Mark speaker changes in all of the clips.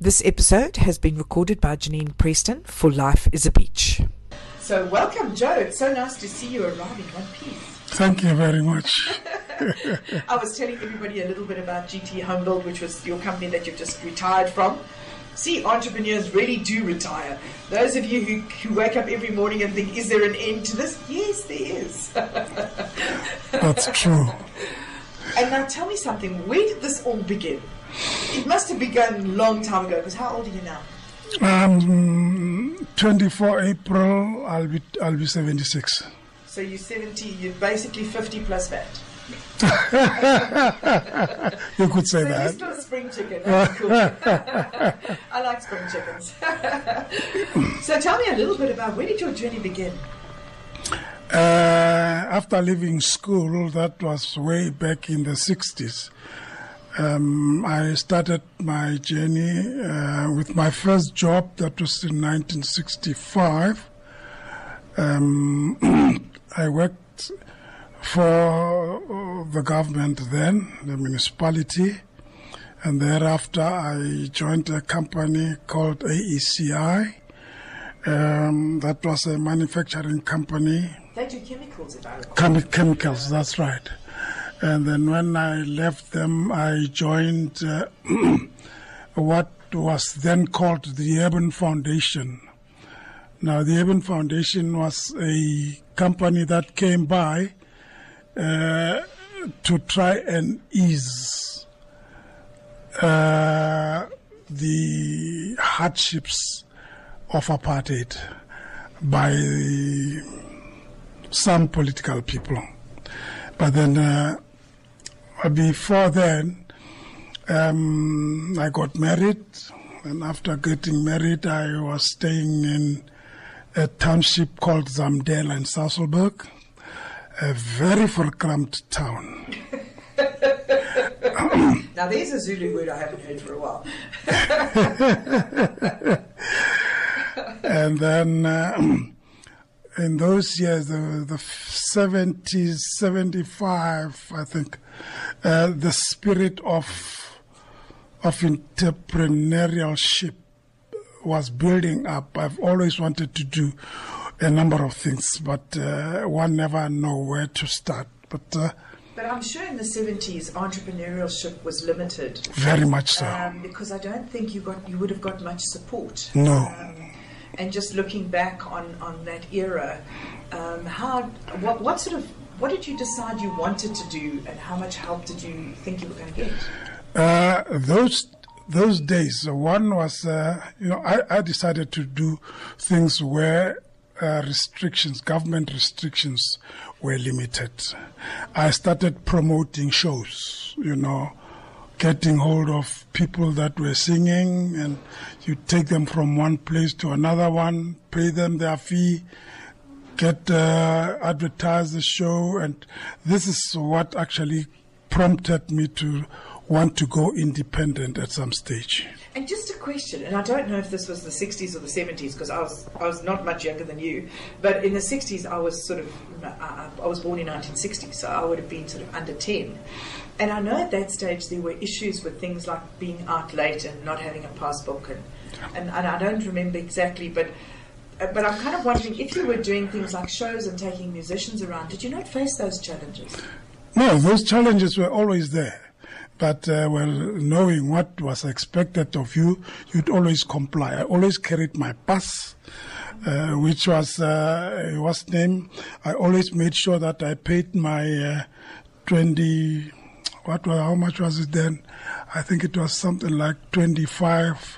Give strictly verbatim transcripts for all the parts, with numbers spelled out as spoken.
Speaker 1: This episode has been recorded by Janine Preston for Life is a Beach. So welcome, Joe. It's so nice to see you arrive in one piece.
Speaker 2: Thank you very much.
Speaker 1: I was telling everybody a little bit about G T Homebuild, which was your company that you've just retired from. See, entrepreneurs really do retire. Those of you who, who wake up every morning and think, is there an end to this? Yes, there is.
Speaker 2: That's true.
Speaker 1: And now tell me something. Where did this all begin? It must have begun a long time ago, because how old are you now?
Speaker 2: Um, twenty-four April, I'll be, I'll be seventy-six.
Speaker 1: So you're seventy, you're basically fifty plus that.
Speaker 2: You could say
Speaker 1: so
Speaker 2: that.
Speaker 1: You're still a spring chicken. That's cool. I like spring chickens. So tell me a little bit about, where did your journey begin?
Speaker 2: Uh, after leaving school, that was way back in the sixties. Um, I started my journey uh, with my first job. That was in nineteen sixty-five. Um, I worked for the government then, the municipality, and thereafter I joined a company called A E C I. Um, that was a manufacturing company.
Speaker 1: They do chemicals, if I recall.
Speaker 2: Chem- chemicals, that's right. And then when I left them, I joined uh, what was then called the Urban Foundation. Now, the Urban Foundation was a company that came by uh, to try and ease uh, the hardships of apartheid by some political people. But then uh, before then, um, I got married, and after getting married, I was staying in a township called Zamdela in Sasolburg, a very verkrampt town.
Speaker 1: Now there's a Zulu word I haven't heard for a while.
Speaker 2: And then uh, in those years, the, the seventies, seventy-five, I think, uh, the spirit of of entrepreneurship was building up. I've always wanted to do a number of things, but uh, one never know where to start. But uh,
Speaker 1: But I'm sure in the seventies, entrepreneurship was limited.
Speaker 2: Very much so.
Speaker 1: Um, because I don't think you got you would have got much support.
Speaker 2: No.
Speaker 1: Um, and just looking back on, on that era, um, how what what sort of what did you decide you wanted to do, and how much help did you think you were going to get?
Speaker 2: Uh, those those days, one was uh, you know I, I decided to do things where uh, restrictions, government restrictions, were limited. I started promoting shows, you know, getting hold of people that were singing, and you take them from one place to another one, pay them their fee, get uh, advertise the show, and this is what actually prompted me to want to go independent at some stage.
Speaker 1: And just a question, and I don't know if this was the sixties or the seventies, because I was I was not much younger than you, but in the sixties I was sort of, I, I was born in nineteen sixty, so I would have been sort of under ten. And I know at that stage there were issues with things like being out late and not having a passbook, and, and, and I don't remember exactly, but but I'm kind of wondering, if you were doing things like shows and taking musicians around, did you not face those challenges?
Speaker 2: No, those challenges were always there. But, uh, well, knowing what was expected of you, you'd always comply. I always carried my pass, uh, which was, uh, what's name? I always made sure that I paid my uh, twenty, what, how much was it then? I think it was something like twenty-five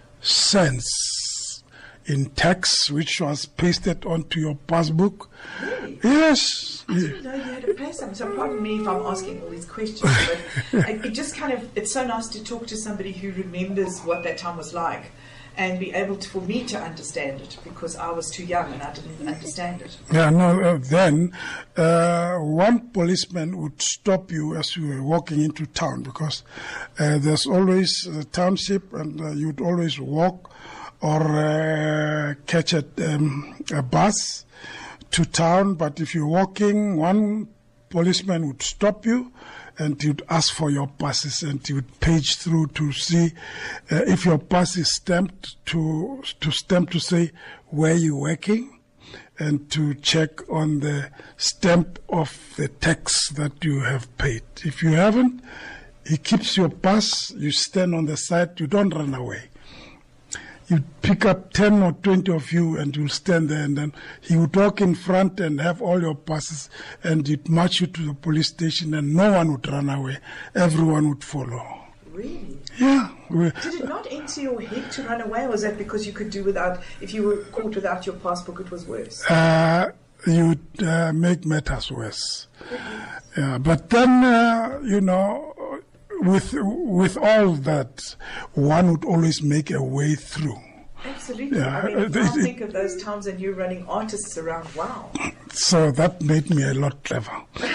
Speaker 2: cents in tax, which was pasted onto your passbook.
Speaker 1: Really?
Speaker 2: Yes.
Speaker 1: I didn't know you had to pay something. So pardon me if I'm asking all these questions, but it, it just kind of, it's so nice to talk to somebody who remembers what that time was like and be able to, for me to understand it, because I was too young and I didn't understand it.
Speaker 2: Yeah, no, uh, then uh, one policeman would stop you as you were walking into town, because uh, there's always a township, and uh, you'd always walk or uh, catch a, um, a bus to town. But if you're walking, one policeman would stop you and you'd ask for your passes, and you would page through to see uh, if your pass is stamped to to stamp to say where you're working, and to check on the stamp of the tax that you have paid. If you haven't, he keeps your pass, you stand on the side, you don't run away. You pick up ten or twenty of you and you'll stand there, and then he would walk in front and have all your passes, and he'd march you to the police station, and no one would run away. Everyone would follow.
Speaker 1: Really?
Speaker 2: Yeah.
Speaker 1: Did it not enter your head to run away, or was that because you could do without, if you were caught without your passport, it was worse?
Speaker 2: Uh, you would uh, make matters worse. Yeah, but then, uh, you know, with with all that, one would always make a way through.
Speaker 1: Absolutely.
Speaker 2: Yeah,
Speaker 1: I mean, if
Speaker 2: it-
Speaker 1: I
Speaker 2: it-
Speaker 1: think of those times and you running artists around, wow.
Speaker 2: So that made me a lot clever.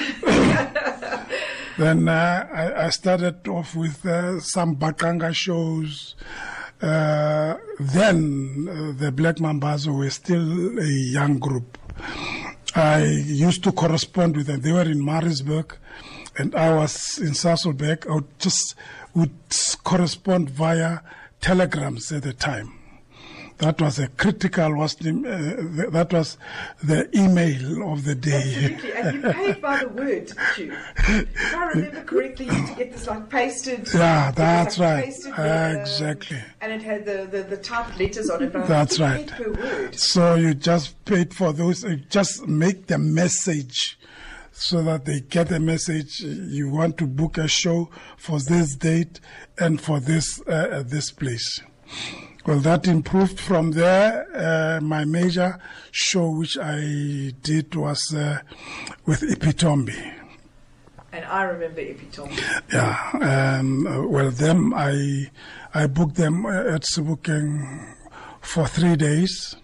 Speaker 2: Then uh, I, I started off with uh, some Bakanga shows. Uh, then uh, the Black Mambazo were still a young group. I used to correspond with them. They were in Maritzburg, and I was in Sasolburg. I would just would correspond via telegrams at the time. That was a critical, was the, uh, that was the email of the day.
Speaker 1: Absolutely. And you paid by the word, didn't you? If I remember correctly, you used to get this like pasted.
Speaker 2: Yeah,
Speaker 1: it was
Speaker 2: that's
Speaker 1: like
Speaker 2: right.
Speaker 1: pasted with, um,
Speaker 2: Exactly.
Speaker 1: And it had the, the, the typed letters on it. But I
Speaker 2: That's
Speaker 1: think you
Speaker 2: right.
Speaker 1: paid per word.
Speaker 2: So you just paid for those, you just make the message so that they get a message. You want to book a show for this date and for this uh, this place. Well, that improved from there. Uh, my major show, which I did, was uh, with Ipitombi.
Speaker 1: And I remember Epitome.
Speaker 2: Yeah. Um, uh, well, them I I booked them at Sebokeng for three days.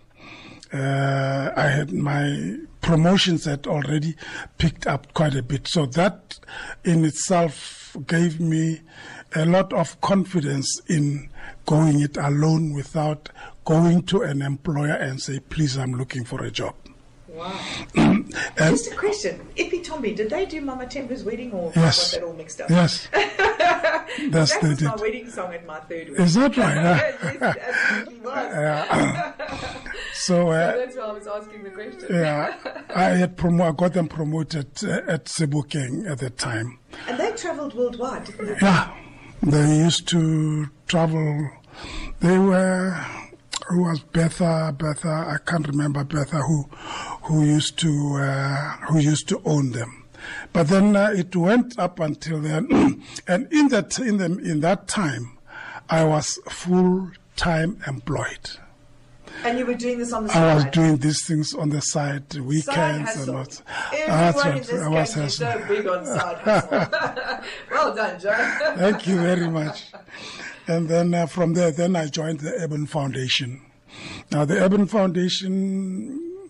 Speaker 2: Uh, I had my promotions had already picked up quite a bit, so that in itself gave me a lot of confidence in going it alone without going to an employer and say, please, I'm looking for a job.
Speaker 1: Wow.
Speaker 2: And
Speaker 1: Just a question. Epitome, did they do Mama Temba's wedding, or
Speaker 2: Yes.
Speaker 1: got that all mixed up?
Speaker 2: yes, that's
Speaker 1: That
Speaker 2: they
Speaker 1: was my
Speaker 2: did.
Speaker 1: wedding song at my third wedding.
Speaker 2: Is that right? huh?
Speaker 1: Yes, it absolutely was.
Speaker 2: Yeah. so,
Speaker 1: So
Speaker 2: uh,
Speaker 1: that's why I was asking the question.
Speaker 2: yeah, I had promo- I got them promoted uh, at Sebokeng at the time.
Speaker 1: And they travelled worldwide, didn't they?
Speaker 2: Yeah, they used to travel. They were, who was Betha? Betha, I can't remember Betha who, who used to, uh, who used to own them. But then uh, it went up until then, and in that in the in that time, I was full time employed.
Speaker 1: And you were doing this on the side?
Speaker 2: I was doing these things on the side,
Speaker 1: Side
Speaker 2: weekends
Speaker 1: hustle.
Speaker 2: and what.
Speaker 1: Everyone in this
Speaker 2: I was
Speaker 1: country is so
Speaker 2: hustling.
Speaker 1: big on side hustle. Well done, Joe.
Speaker 2: Thank you very much. And then uh, from there, then I joined the Urban Foundation. Now, the Urban Foundation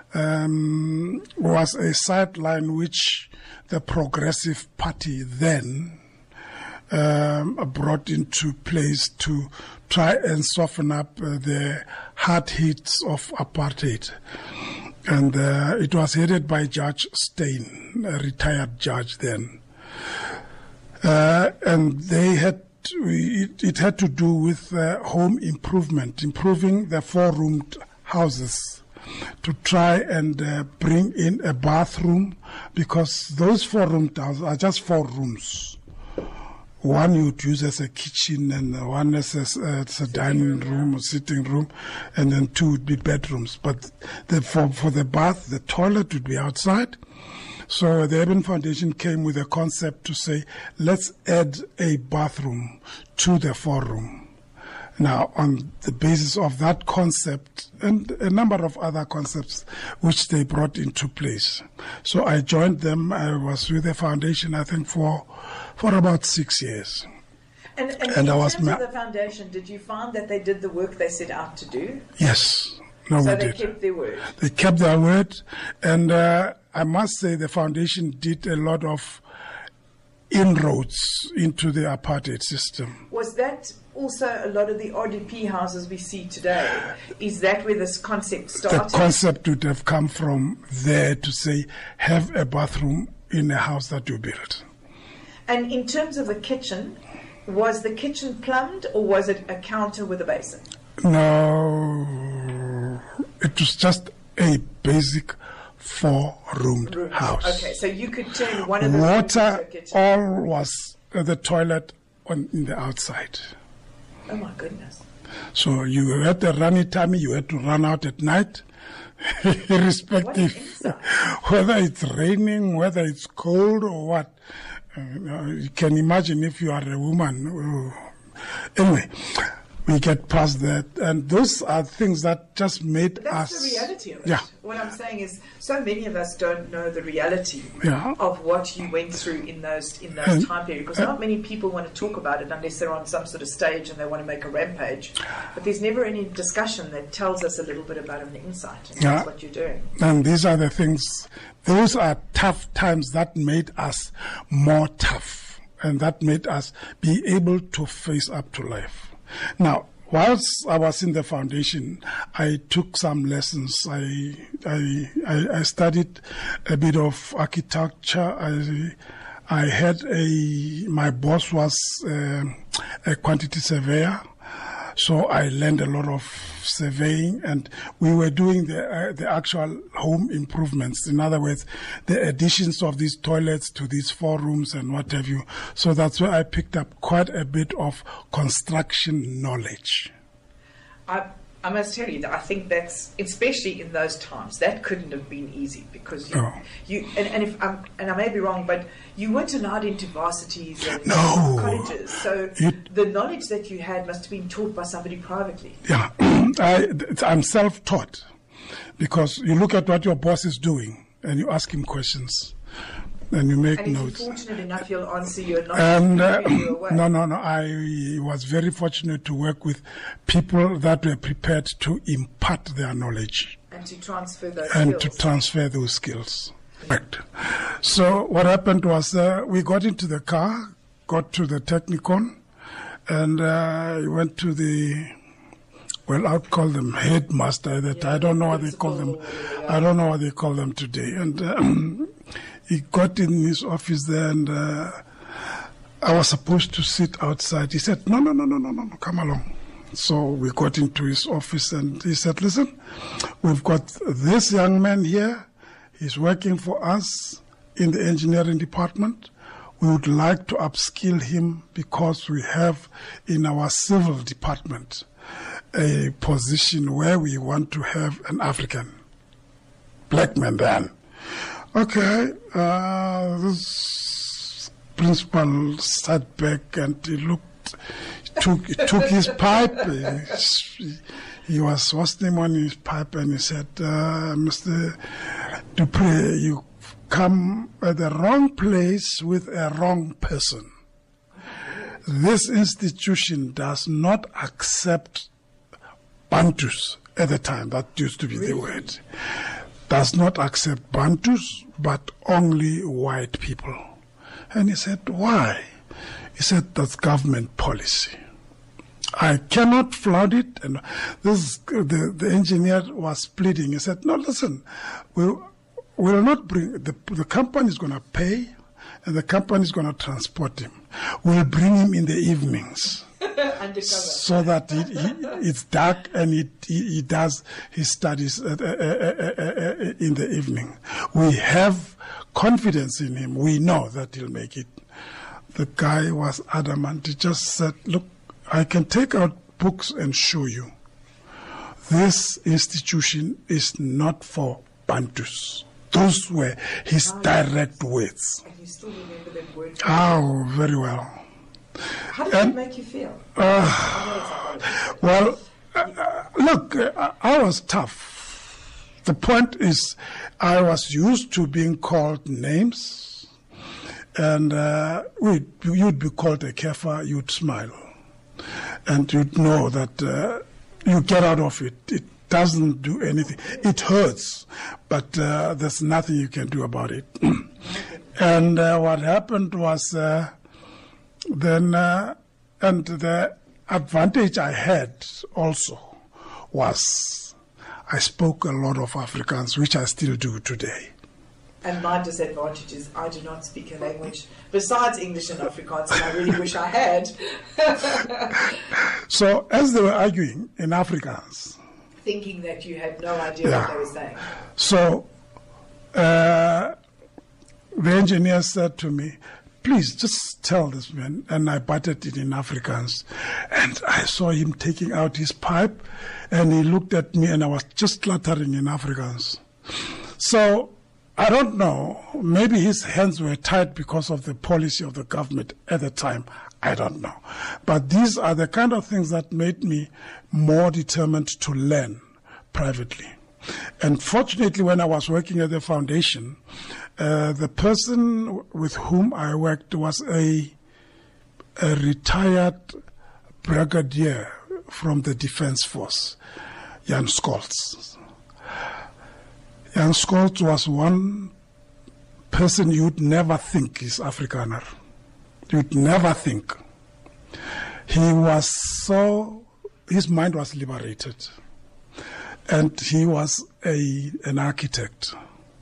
Speaker 2: um, was a sideline which the Progressive Party then um, brought into place to try and soften up uh, the hard hits of apartheid. And uh, it was headed by Judge Steyn, a retired judge then. Uh, and they had it, it had to do with uh, home improvement, improving the four-roomed houses to try and uh, bring in a bathroom, because those four-roomed houses are just four rooms. One you would use as a kitchen, and one as a, uh, as a dining room or sitting room, and then two would be bedrooms. But the, for, for the bath, the toilet would be outside. So the Urban Foundation came with a concept to say, let's add a bathroom to the four-room. Now, on the basis of that concept and a number of other concepts which they brought into place. So I joined them. I was with the foundation, I think, for for about six years.
Speaker 1: And, and,
Speaker 2: And
Speaker 1: in
Speaker 2: I was
Speaker 1: terms
Speaker 2: ma-
Speaker 1: of the foundation, did you find that they did the work they set out to do?
Speaker 2: Yes. No,
Speaker 1: So
Speaker 2: we
Speaker 1: they
Speaker 2: did.
Speaker 1: kept their word.
Speaker 2: They kept their word, and uh, I must say the foundation did a lot of inroads into the apartheid system.
Speaker 1: Was that also a lot of the R D P houses we see today? Is that where this concept
Speaker 2: The
Speaker 1: started?
Speaker 2: concept would have come from there to say, have a bathroom in a house that you build.
Speaker 1: And in terms of the kitchen, was the kitchen plumbed or was it a counter with a basin?
Speaker 2: No, it was just a basic four-roomed
Speaker 1: Rooms.
Speaker 2: house.
Speaker 1: Okay, so you could turn one of the
Speaker 2: Water, all was uh, the toilet on in the outside.
Speaker 1: Oh my goodness.
Speaker 2: So you had a runny tummy, you had to run out at night, irrespective whether it's raining, whether it's cold or what. Uh, you can imagine if you are a woman. Uh, anyway, we get past that, and those are things that just made
Speaker 1: But that's
Speaker 2: us.
Speaker 1: the reality of it.
Speaker 2: Yeah.
Speaker 1: What I'm saying is, so many of us don't know the reality
Speaker 2: Yeah.
Speaker 1: of what you went through in those in those
Speaker 2: And-
Speaker 1: time periods. Because not many people want to talk about it unless they're on some sort of stage and they want to make a rampage. But there's never any discussion that tells us a little bit about an insight, and
Speaker 2: Yeah.
Speaker 1: that's what you're doing.
Speaker 2: And these are the things, those are tough times that made us more tough, and that made us be able to face up to life. Now, whilst I was in the foundation, I took some lessons. I I, I, I studied a bit of architecture. I I had a, my boss was uh, a quantity surveyor. So I learned a lot of surveying, and we were doing the uh, the actual home improvements. In other words, the additions of these toilets to these four rooms and what have you. So that's where I picked up quite a bit of construction knowledge.
Speaker 1: I, I must tell you that I think that's, especially in those times, that couldn't have been easy because you,
Speaker 2: No.
Speaker 1: you and, and if I'm, and I may be wrong, but you weren't allowed into varsities and
Speaker 2: No.
Speaker 1: colleges, so
Speaker 2: You-
Speaker 1: the knowledge that you had must have been taught by somebody privately.
Speaker 2: Yeah, I, I'm self-taught because you look at what your boss is doing and you ask him questions and you make
Speaker 1: And if
Speaker 2: notes.
Speaker 1: you're fortunate enough, he'll answer you and not
Speaker 2: And uh,
Speaker 1: carry you away.
Speaker 2: no, no, no. I was very fortunate to work with people that were prepared to impart their knowledge
Speaker 1: and to transfer those
Speaker 2: and
Speaker 1: skills.
Speaker 2: to transfer those skills. Right. So what happened was uh, we got into the car, got to the Technicon, and uh, went to the, well, I'd call them headmaster. That
Speaker 1: Yeah,
Speaker 2: I don't know what they call them.
Speaker 1: principal,
Speaker 2: I don't know what they call them today. And um, he got in his office there, and uh, I was supposed to sit outside. He said, "No, no, no, no, no, no, no, come along." So we got into his office, and he said, "Listen, we've got this young man here. He's working for us in the engineering department. We would like to upskill him because we have in our civil department a position where we want to have an African black man then." Okay, uh, this principal sat back and he looked, he took, he took his pipe. He, he was wasting on his pipe, and he said, uh, "Mister Dupré, you come at the wrong place with a wrong person. This institution does not accept Bantus at the time. That used to be the word. Does not accept Bantus, but only white people." And he said, "Why?" He said, "That's government policy. I cannot flout it." And this the, the engineer was pleading. He said, "No, listen, we'll, we'll not bring, the, the company is going to pay, and the company is going to transport him. We'll bring him in the evenings."
Speaker 1: Undercover.
Speaker 2: So that he, he, it's dark and he, he, he does his studies uh, uh, uh, uh, uh, in the evening. We have confidence in him. We know that he'll make it. The guy was adamant. He just said, "Look, I can take out books and show you. This institution is not for Bantus." Those were his direct words.
Speaker 1: And you still remember them words.
Speaker 2: Oh, very well.
Speaker 1: How did
Speaker 2: And-
Speaker 1: it make you feel?
Speaker 2: Uh, well, uh, look, uh, I was tough. The point is, I was used to being called names, and uh, we'd, you'd be called a kefir, you'd smile, and you'd know that uh, you get out of it. It doesn't do anything. It hurts, but uh, there's nothing you can do about it. And uh, what happened was, uh, then, uh, and the advantage I had also was I spoke a lot of Afrikaans, which I still do today.
Speaker 1: And my disadvantage is I do not speak a language besides English and Afrikaans, and I really wish I had.
Speaker 2: So as they were arguing in Afrikaans,
Speaker 1: thinking that you had no idea
Speaker 2: yeah.
Speaker 1: what they were saying.
Speaker 2: So uh, the engineer said to me, please just tell this man, and I buttered it in Afrikaans. And I saw him taking out his pipe, and he looked at me, and I was just clattering in Afrikaans. So I don't know, maybe his hands were tied because of the policy of the government at the time. I don't know. But these are the kind of things that made me more determined to learn privately. And fortunately, when I was working at the foundation, uh, the person with whom I worked was a, a retired brigadier from the Defense Force, Jan Scholz. Jan Scholz was one person you'd never think is Afrikaner. You'd never think. He was so, his mind was liberated. And he was a an architect.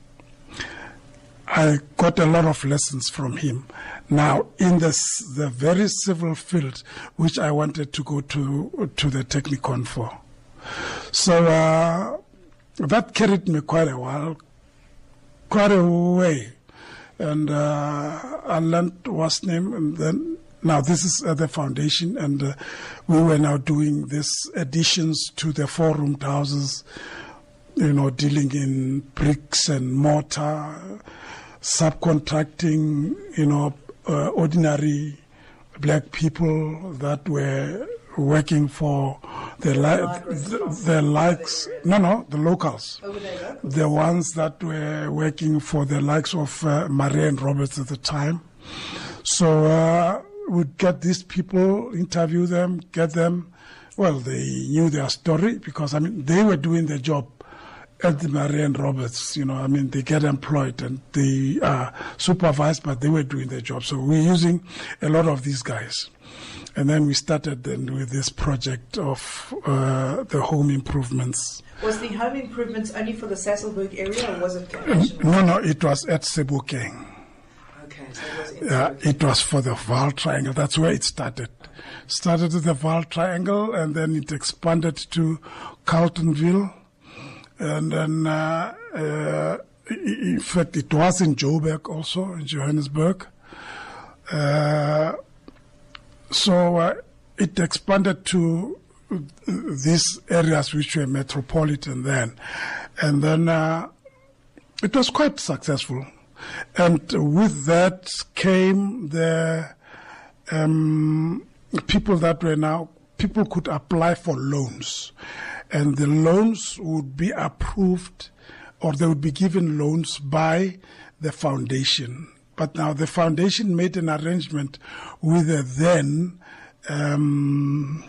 Speaker 2: I got a lot of lessons from him. Now, in the, the very civil field, which I wanted to go to, to the Technikon for. So uh, that carried me quite a while, quite a way. And uh, I learned what's name, and then now this is at the foundation, and uh, we were now doing these additions to the four-roomed houses, you know, dealing in bricks and mortar, subcontracting, you know, uh, ordinary black people that were working for the, li- the, the likes, no, no, the locals.
Speaker 1: Over there,
Speaker 2: The ones that were working for the likes of uh, Marianne Roberts at the time. So uh, we'd get these people, interview them, get them. Well, they knew their story because, I mean, they were doing their job at the Marianne Roberts. You know, I mean, they get employed and they are supervised, but they were doing their job. So we're using a lot of these guys. And then we started then with this project of uh, the home improvements.
Speaker 1: Was the home improvements only for the Sasolburg area, or was it nationwide?
Speaker 2: No, no, it was at Sebokeng.
Speaker 1: Okay, so it was in
Speaker 2: Uh,
Speaker 1: Sebokeng.
Speaker 2: it was for the Vaal Triangle. That's where it started. Started at the Vaal Triangle, and then it expanded to Carltonville. And then, uh, uh, in fact, it was in Joburg also, in Johannesburg. Uh, so uh, it expanded to these areas which were metropolitan then. And then uh, it was quite successful. And with that came the um, people that were now, people could apply for loans. And the loans would be approved, or they would be given loans by the foundation. But now the foundation made an arrangement with the then, um,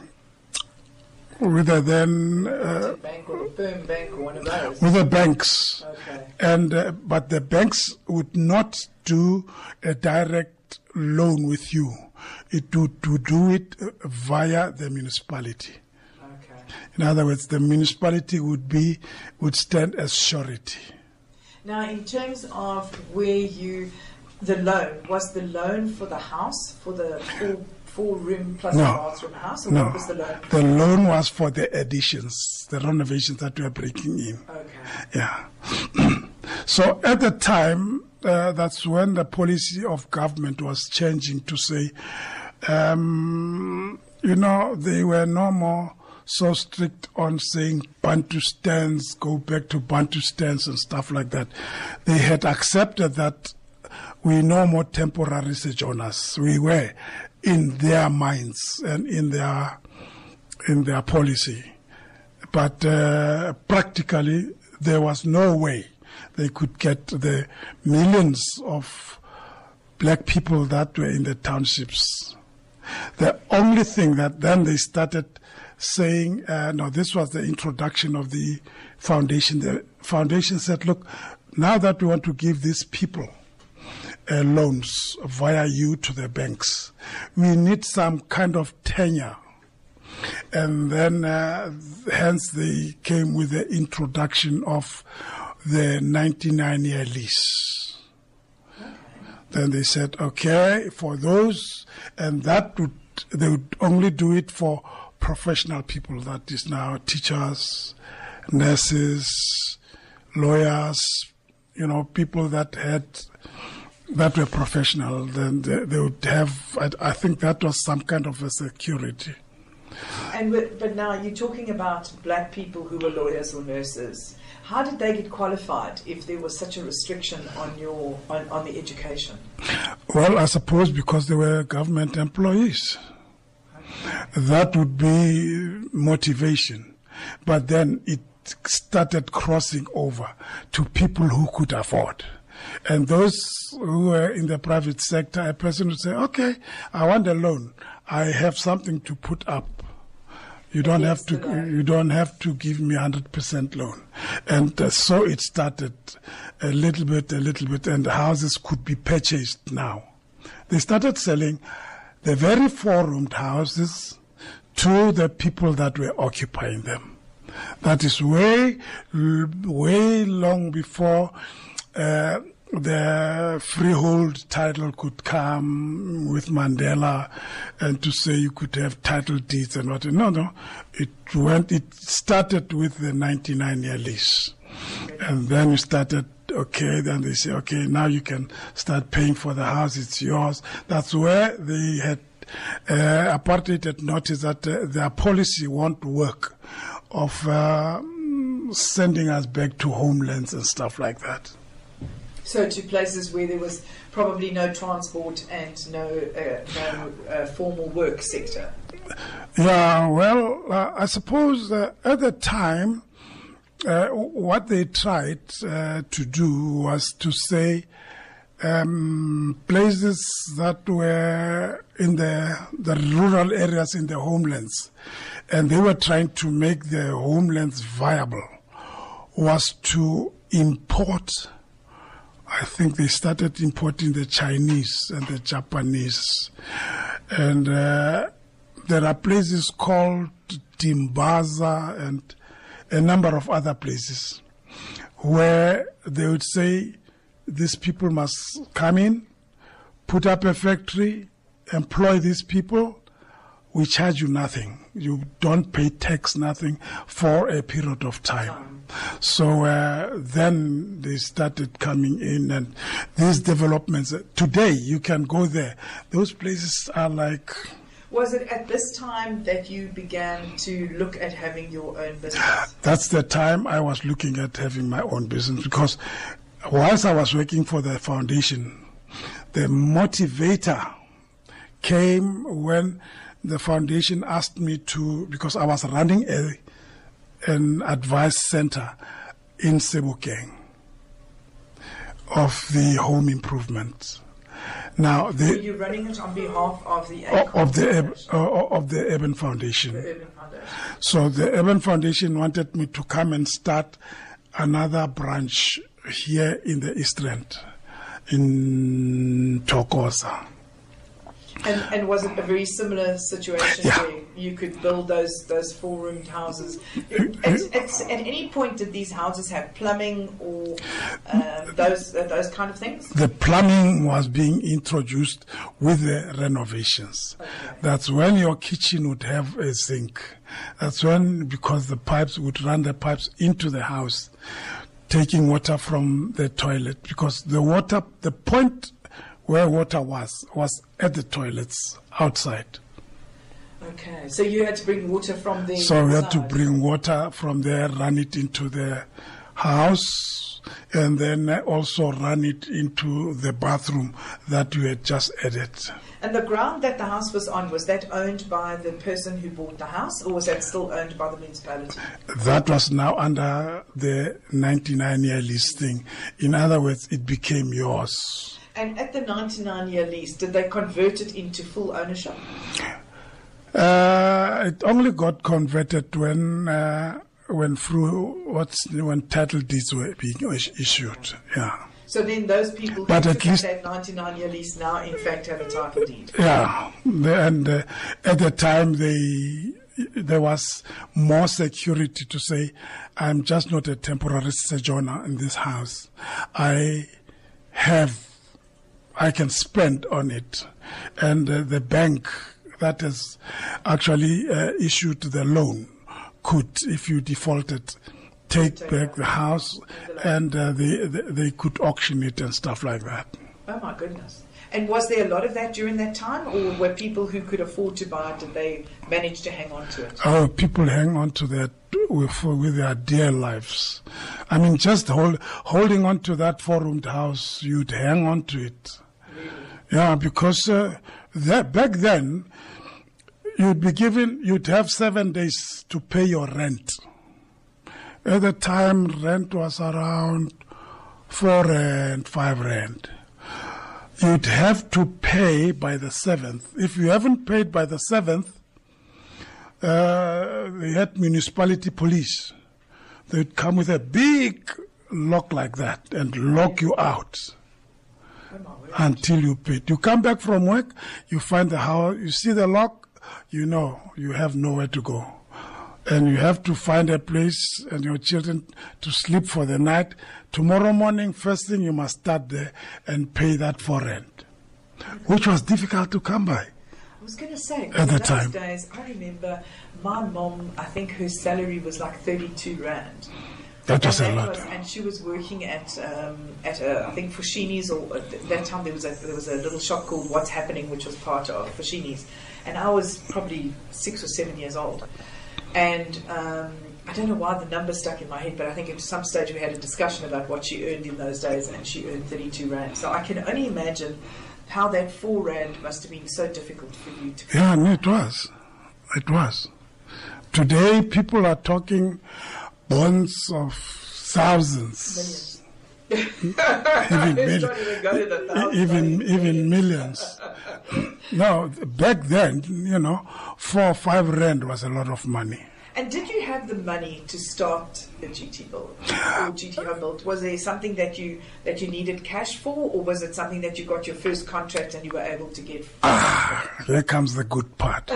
Speaker 2: with the then, uh,
Speaker 1: Bank or the firm bank or one of those.
Speaker 2: with the banks.
Speaker 1: Okay.
Speaker 2: And uh, but the banks would not do a direct loan with you. It would to do it uh, via the municipality.
Speaker 1: Okay.
Speaker 2: In other words, the municipality would be would stand as surety.
Speaker 1: Now, in terms of where you, the loan, was the loan for the house, for the four, four room plus
Speaker 2: No.
Speaker 1: a bathroom house, or
Speaker 2: No,
Speaker 1: what was the loan?
Speaker 2: the loan was for the additions, the renovations that we are breaking in.
Speaker 1: Okay.
Speaker 2: Yeah. So at the time, uh, that's when the policy of government was changing to say, um, you know, they were no more so strict on saying Bantu stands, go back to Bantu stands and stuff like that. They had accepted that we no more temporary sojourners. We were in their minds and in their in their policy. But uh, practically, there was no way they could get the millions of black people that were in the townships. The only thing that then they started saying, uh, no, this was the introduction of the foundation. The foundation said, look, now that we want to give these people uh, loans via you to the banks, we need some kind of tenure. And then, uh, hence, they came with the introduction of the ninety-nine year lease. Then they said, okay, for those, and that would, they would only do it for professional people, that is now teachers, nurses, lawyers, you know, people that had, that were professional. Then they, they would have, I, I think that was some kind of a security.
Speaker 1: And with, but now you're talking about black people who were lawyers or nurses. How did they get qualified if there was such a restriction on your on, on the education?
Speaker 2: Well, I suppose because they were government employees. That would be motivation. But then it started crossing over to people who could afford. And those who were in the private sector, a person would say, okay, I want a loan. I have something to put up. You don't have to. You don't have to give me a hundred percent loan, and uh, so it started a little bit, a little bit, and houses could be purchased now. They started selling the very four-roomed houses to the people that were occupying them. That is way, way long before uh, the freehold title could come with Mandela, and to say you could have title deeds and what. No, no. It went. It started with the ninety-nine year lease, and then you started. Okay, then they say, okay, now you can start paying for the house. It's yours. That's where they had uh, apartheid had noticed that uh, their policy won't work of uh, sending us back to homelands and stuff like that.
Speaker 1: So to places where there was probably no transport and no, uh, no uh, formal work sector.
Speaker 2: Yeah, well, uh, I suppose uh, at the time, uh, what they tried uh, to do was to say um, places that were in the, the rural areas in the homelands, and they were trying to make the homelands viable, was to import. I think they started importing the Chinese and the Japanese. And uh, there are places called Timbaza and a number of other places where they would say these people must come in, put up a factory, employ these people. We charge you nothing. You don't pay tax, nothing, for a period of time. So uh, then they started coming in, and these developments, uh, today you can go there. Those places are like...
Speaker 1: Was it at this time that you began to look at having your own business?
Speaker 2: That's the time I was looking at having my own business, because whilst I was working for the foundation, the motivator came when the foundation asked me to, because I was running a an advice center in Sebokeng of the home improvement. Now, the,
Speaker 1: were you running it on behalf of the
Speaker 2: of the uh, of the Urban Foundation?
Speaker 1: The Urban Foundation.
Speaker 2: So the Urban Foundation wanted me to come and start another branch here in the East Rand, in Thokoza.
Speaker 1: And, and was it a very similar situation
Speaker 2: Yeah.
Speaker 1: where you could build those those four-roomed houses? At, at, at any point, did these houses have plumbing or um, those uh, those kind of things?
Speaker 2: The plumbing was being introduced with the renovations.
Speaker 1: Okay.
Speaker 2: That's when your kitchen would have a sink. That's when, because the pipes would run the pipes into the house, taking water from the toilet, because the water, the point where water was, was at the toilets outside.
Speaker 1: Okay, so you had to bring water from the
Speaker 2: So we had to
Speaker 1: outside.
Speaker 2: bring water from there, run it into the house, and then also run it into the bathroom that we had just added.
Speaker 1: And the ground that the house was on, was that owned by the person who bought the house, or was that still owned by the municipality?
Speaker 2: That was now under the ninety-nine year lease thing. In other words, it became yours.
Speaker 1: And at the ninety-nine year lease, did they convert it into full ownership?
Speaker 2: Uh, it only got converted when uh, when through what's when title deeds were being issued. Yeah.
Speaker 1: So then those people who
Speaker 2: But at
Speaker 1: took
Speaker 2: least-
Speaker 1: that ninety-nine year lease now in fact have a title deed.
Speaker 2: Yeah, The- and uh, at the time they there was more security to say, I'm just not a temporary sojourner in this house. I have I can spend on it. And uh, the bank that has actually uh, issued the loan could, if you defaulted, take
Speaker 1: Take
Speaker 2: back
Speaker 1: it.
Speaker 2: the house, and uh, they, they they could auction it and stuff like that.
Speaker 1: Oh my goodness. And was there a lot of that during that time, or were people who could afford to buy it, did they manage to hang on to it?
Speaker 2: Oh, people hang on to that with, with their dear lives. I mean, just hold, holding on to that four-roomed house, you'd hang on to it.
Speaker 1: Really?
Speaker 2: Yeah, because uh, that, back then, you'd be given, you'd have seven days to pay your rent. At the time, rent was around four rand, five rand. You'd have to pay by the seventh. If you haven't paid by the seventh, uh, they had municipality police. They'd come with a big lock like that and lock you out
Speaker 1: Oh my word.
Speaker 2: until you paid. You come back from work, you find the house, you see the lock, you know you have nowhere to go. And you have to find a place and your children to sleep for the night. Tomorrow morning, first thing, you must start there and pay that for rent, which was difficult to come by.
Speaker 1: I was going to say,
Speaker 2: At
Speaker 1: in
Speaker 2: the
Speaker 1: those
Speaker 2: time.
Speaker 1: days, I remember my mom, I think her salary was like thirty-two rand.
Speaker 2: That was
Speaker 1: and
Speaker 2: a
Speaker 1: that
Speaker 2: lot.
Speaker 1: was- and she was working at um, at a, I think Foschini's, or at th- that time there was a there was a little shop called What's Happening, which was part of Foschini's, and I was probably six or seven years old, and um, I don't know why the number stuck in my head, but I think at some stage we had a discussion about what she earned in those days, and she earned thirty-two rand. So I can only imagine how that four rand must have been so difficult for you to.
Speaker 2: Yeah, no, it was. It was. Today, people are talking bonds of thousands.
Speaker 1: Millions.
Speaker 2: Even,
Speaker 1: It's
Speaker 2: mil-
Speaker 1: not even got it a thousand,
Speaker 2: even,
Speaker 1: not
Speaker 2: even millions. No, back then, you know, four or five rand was a lot of money.
Speaker 1: And did you have the money to start the G T build or G T Home Build? Was there something that you that you needed cash for, or was it something that you got your first contract and you were able to get?
Speaker 2: Here comes the good part.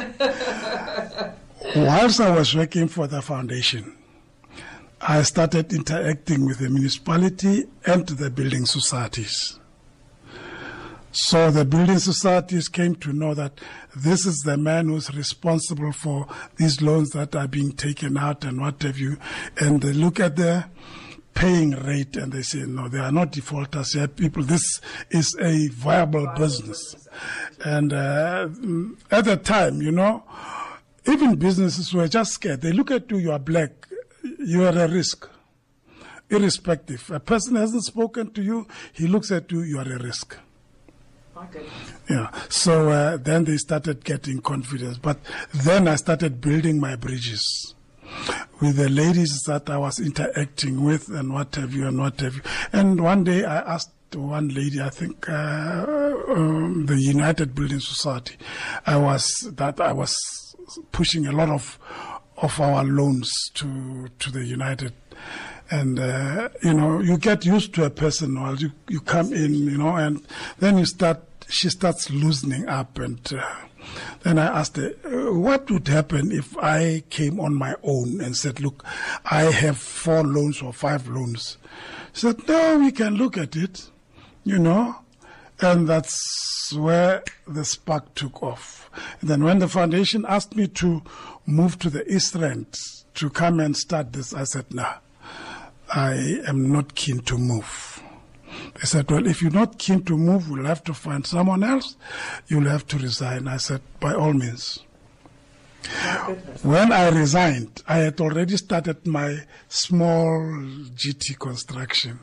Speaker 2: Whilst I was working for the foundation, I started interacting with the municipality and the building societies. So the building societies came to know that this is the man who's responsible for these loans that are being taken out and what have you. And they look at the paying rate and they say, no, they are not defaulters here. People, this is a viable business. And uh, at the time, you know, even businesses were just scared. They look at you, you are black, you are a risk. Irrespective. A person hasn't spoken to you, he looks at you, you are a risk.
Speaker 1: My goodness.
Speaker 2: Yeah. So uh, then they started getting confidence. But then I started building my bridges with the ladies that I was interacting with and what have you and what have you. And one day I asked one lady, I think uh, um, the United Building Society, I was that I was pushing a lot of of our loans to to the United. And, uh, you know, you get used to a person while you, you come in, you know, and then you start, she starts loosening up. And uh, then I asked her, uh, what would happen if I came on my own and said, look, I have four loans or five loans? She said, no, we can look at it, you know. And that's where the spark took off. And then when the foundation asked me to move to the East Rand to come and start this, I said, nah. I am not keen to move. They said, well, if you're not keen to move, we'll have to find someone else. You'll have to resign. I said, by all means.
Speaker 1: My goodness.
Speaker 2: When I resigned, I had already started my small G T construction.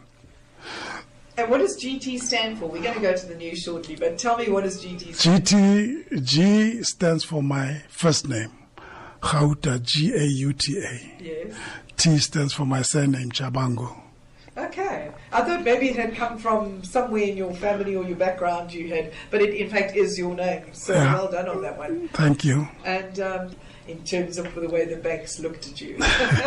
Speaker 1: And what does G T stand for? We're going to go to the news shortly, but tell me, what does G T stand
Speaker 2: G T, G stands for my first name, Gauta, G A U T A.
Speaker 1: for? Yes.
Speaker 2: T stands for my surname, Chabango.
Speaker 1: Okay. I thought maybe it had come from somewhere in your family or your background you had, but it in fact is your name. So
Speaker 2: Yeah.
Speaker 1: well done on that one.
Speaker 2: Thank you.
Speaker 1: And um, in terms of the way the banks looked at you.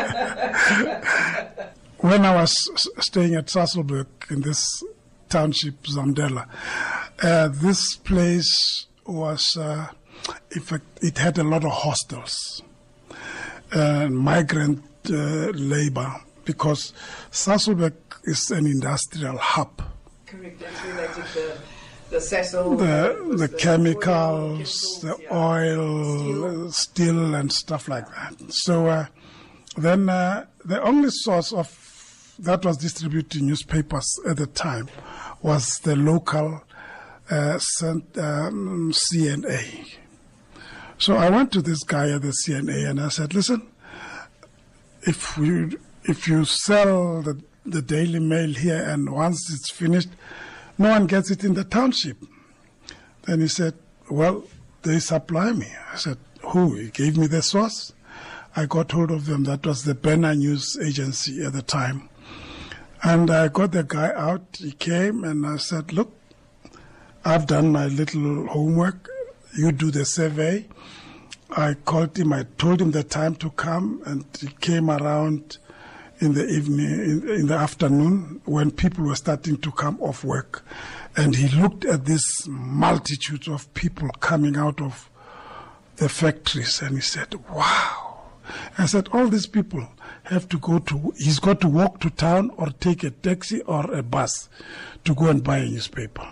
Speaker 2: When I was s- staying at Sasolburg in this township, Zamdela, uh, this place was, uh, in fact, it had a lot of hostels and migrant uh, labor, because Sasolburg is an industrial hub.
Speaker 1: Correct. That's where they did the, the Cecil,
Speaker 2: the, the,
Speaker 1: the
Speaker 2: chemicals,
Speaker 1: oil,
Speaker 2: the oil,
Speaker 1: steel.
Speaker 2: steel, and stuff like that. So uh, then uh, the only source of that was distributing newspapers at the time was the local uh, um, C N A. So I went to this guy at the C N A and I said, listen, if you if you sell the, the Daily Mail here and once it's finished, no one gets it in the township. Then he said, well, they supply me. I said, who? He gave me the source. I got hold of them. That was the Banner News Agency at the time. And I got the guy out. He came and I said, look, I've done my little homework. You do the survey. I called him. I told him the time to come, and he came around in the evening, in, in the afternoon, when people were starting to come off work. And he looked at this multitude of people coming out of the factories, and he said, wow. I said, all these people have to go to, he's got to walk to town or take a taxi or a bus to go and buy a newspaper.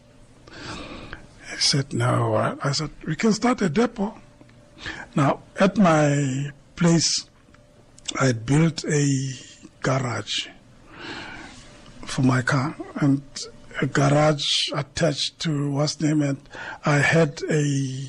Speaker 2: He said, no. I said, we can start a depot. Now, at my place, I built a garage for my car, and a garage attached to what's name, and I had a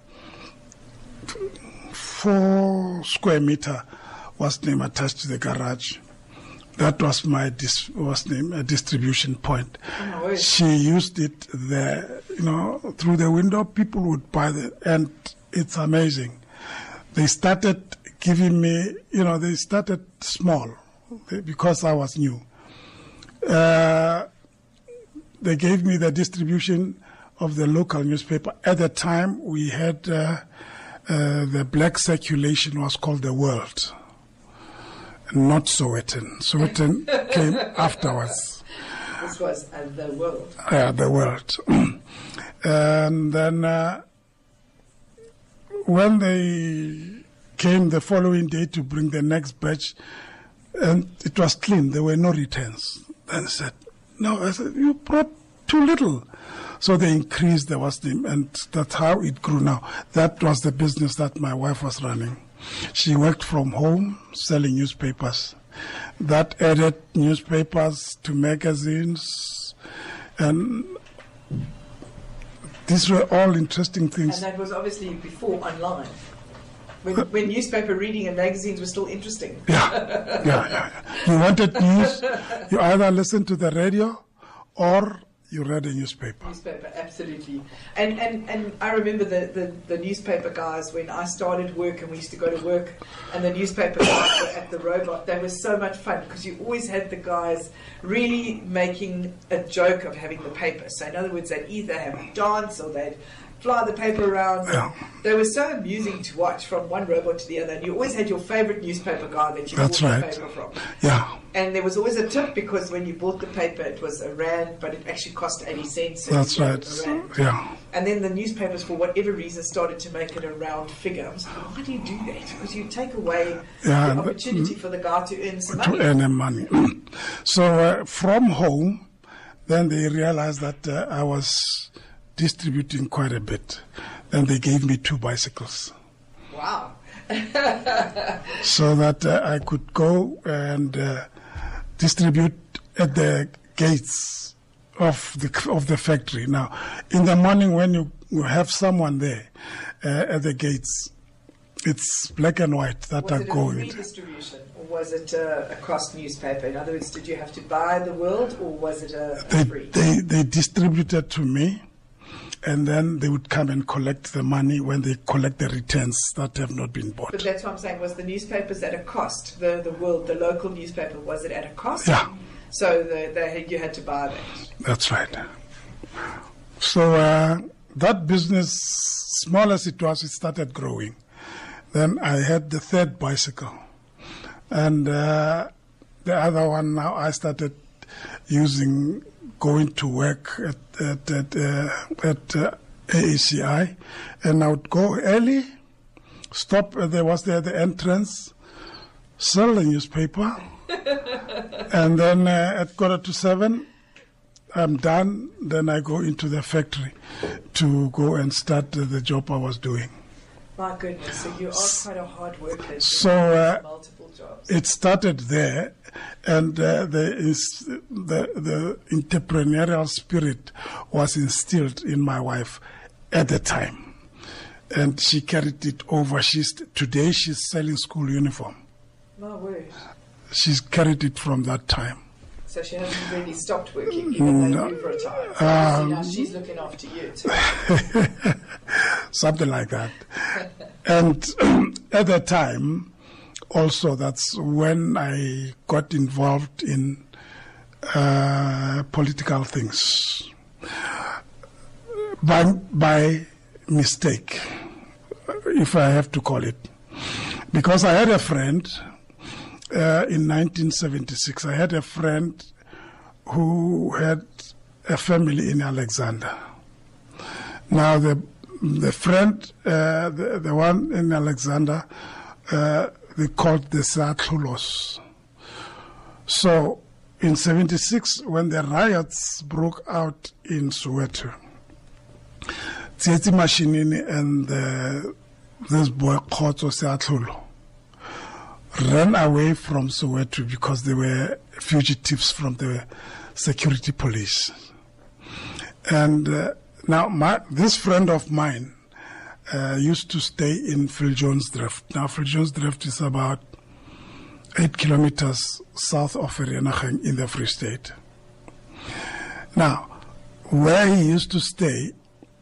Speaker 2: four square meter what's name attached to the garage. That was my dis, what's name a distribution point. Oh, she used it there, you know, through the window. People would buy it, and it's amazing. They started giving me, you know, they started small because I was new. Uh, they gave me the distribution of the local newspaper. At the time, we had uh, uh, the black circulation was called The World, not Sowetan. Sowetan came afterwards.
Speaker 1: This was uh, The World.
Speaker 2: Yeah, The World. And then uh, when they came the following day to bring the next batch, and it was clean. There were no returns. Then I said, no, I said, you brought too little. So they increased the was name, and that's how it grew now. That was the business that my wife was running. She worked from home, selling newspapers. That added newspapers to magazines, and these were all interesting things.
Speaker 1: And that was obviously before online. When, when newspaper reading and magazines were still interesting.
Speaker 2: Yeah, yeah, yeah. You wanted news, you either listened to the radio or you read a newspaper.
Speaker 1: Newspaper, absolutely. And and, and I remember the, the, the newspaper guys when I started work, and we used to go to work, and the newspaper guys were at the robot. They were so much fun because you always had the guys really making a joke of having the paper. So in other words, they'd either have a dance or they'd fly the paper around.
Speaker 2: Yeah.
Speaker 1: They were so amusing to watch from one robot to the other, and you always had your favorite newspaper guy that you
Speaker 2: That's
Speaker 1: bought
Speaker 2: right.
Speaker 1: the paper from.
Speaker 2: Yeah.
Speaker 1: And there was always a tip, because when you bought the paper, it was a rand, but it actually cost eighty cents. So
Speaker 2: That's right. Yeah.
Speaker 1: And then the newspapers, for whatever reason, started to make it a round figure. I was like, why do you do that? Because you take away
Speaker 2: Yeah,
Speaker 1: the opportunity for the guy to earn some
Speaker 2: to
Speaker 1: money.
Speaker 2: earn money. So uh, from home, then they realized that uh, I was distributing quite a bit. And they gave me two bicycles.
Speaker 1: Wow.
Speaker 2: So that uh, I could go and uh, distribute at the gates of the of the factory. Now, in the morning when you, you have someone there uh, at the gates, it's black and white that
Speaker 1: Was
Speaker 2: are
Speaker 1: it a
Speaker 2: going.
Speaker 1: free distribution, or was it a, a cost newspaper? In other words, did you have to buy the World, or was it a, a
Speaker 2: They,
Speaker 1: free?
Speaker 2: they they distributed to me, and then they would come and collect the money when they collect the returns that have not been bought.
Speaker 1: But that's what I'm saying. Was the newspapers at a cost? The the World, the local newspaper, was it at a cost?
Speaker 2: Yeah.
Speaker 1: So the, the, you had to buy that.
Speaker 2: That's right. So uh, that business, small as it was, it started growing. Then I had the third bicycle. And uh, the other one now I started using, going to work at, at, at, uh, at uh, A A C I. And I would go early, stop, uh, there was there the entrance, sell the newspaper. And then uh, at quarter to seven, I'm done, then I go into the factory to go and start uh, the job I was doing.
Speaker 1: My goodness, so you are quite a hard worker.
Speaker 2: So uh,
Speaker 1: multiple jobs.
Speaker 2: It started there, and uh, the, is, the the entrepreneurial spirit was instilled in my wife at the time, and she carried it over. She's today she's selling school uniform.
Speaker 1: My word.
Speaker 2: She's carried it from that time.
Speaker 1: So she hasn't really stopped working, even though you've retired. So um, now she's looking after you too.
Speaker 2: Something like that. And at the time, also, that's when I got involved in uh, political things by by mistake, if I have to call it, because I had a friend. Uh, in nineteen seventy-six, I had a friend who had a family in Alexander. Now, the the friend, uh, the, the one in Alexander, uh, they called the Seatlulos. So, in seventy-six, when the riots broke out in Soweto, Tsietsi Mashinini and uh, this boy, Khotso Seatlulo, ran away from Soweto because they were fugitives from the security police. And uh, now my, this friend of mine uh, used to stay in Viljoensdrift. Now Viljoensdrift is about eight kilometers south of Vereeniging in the Free State. Now, where he used to stay,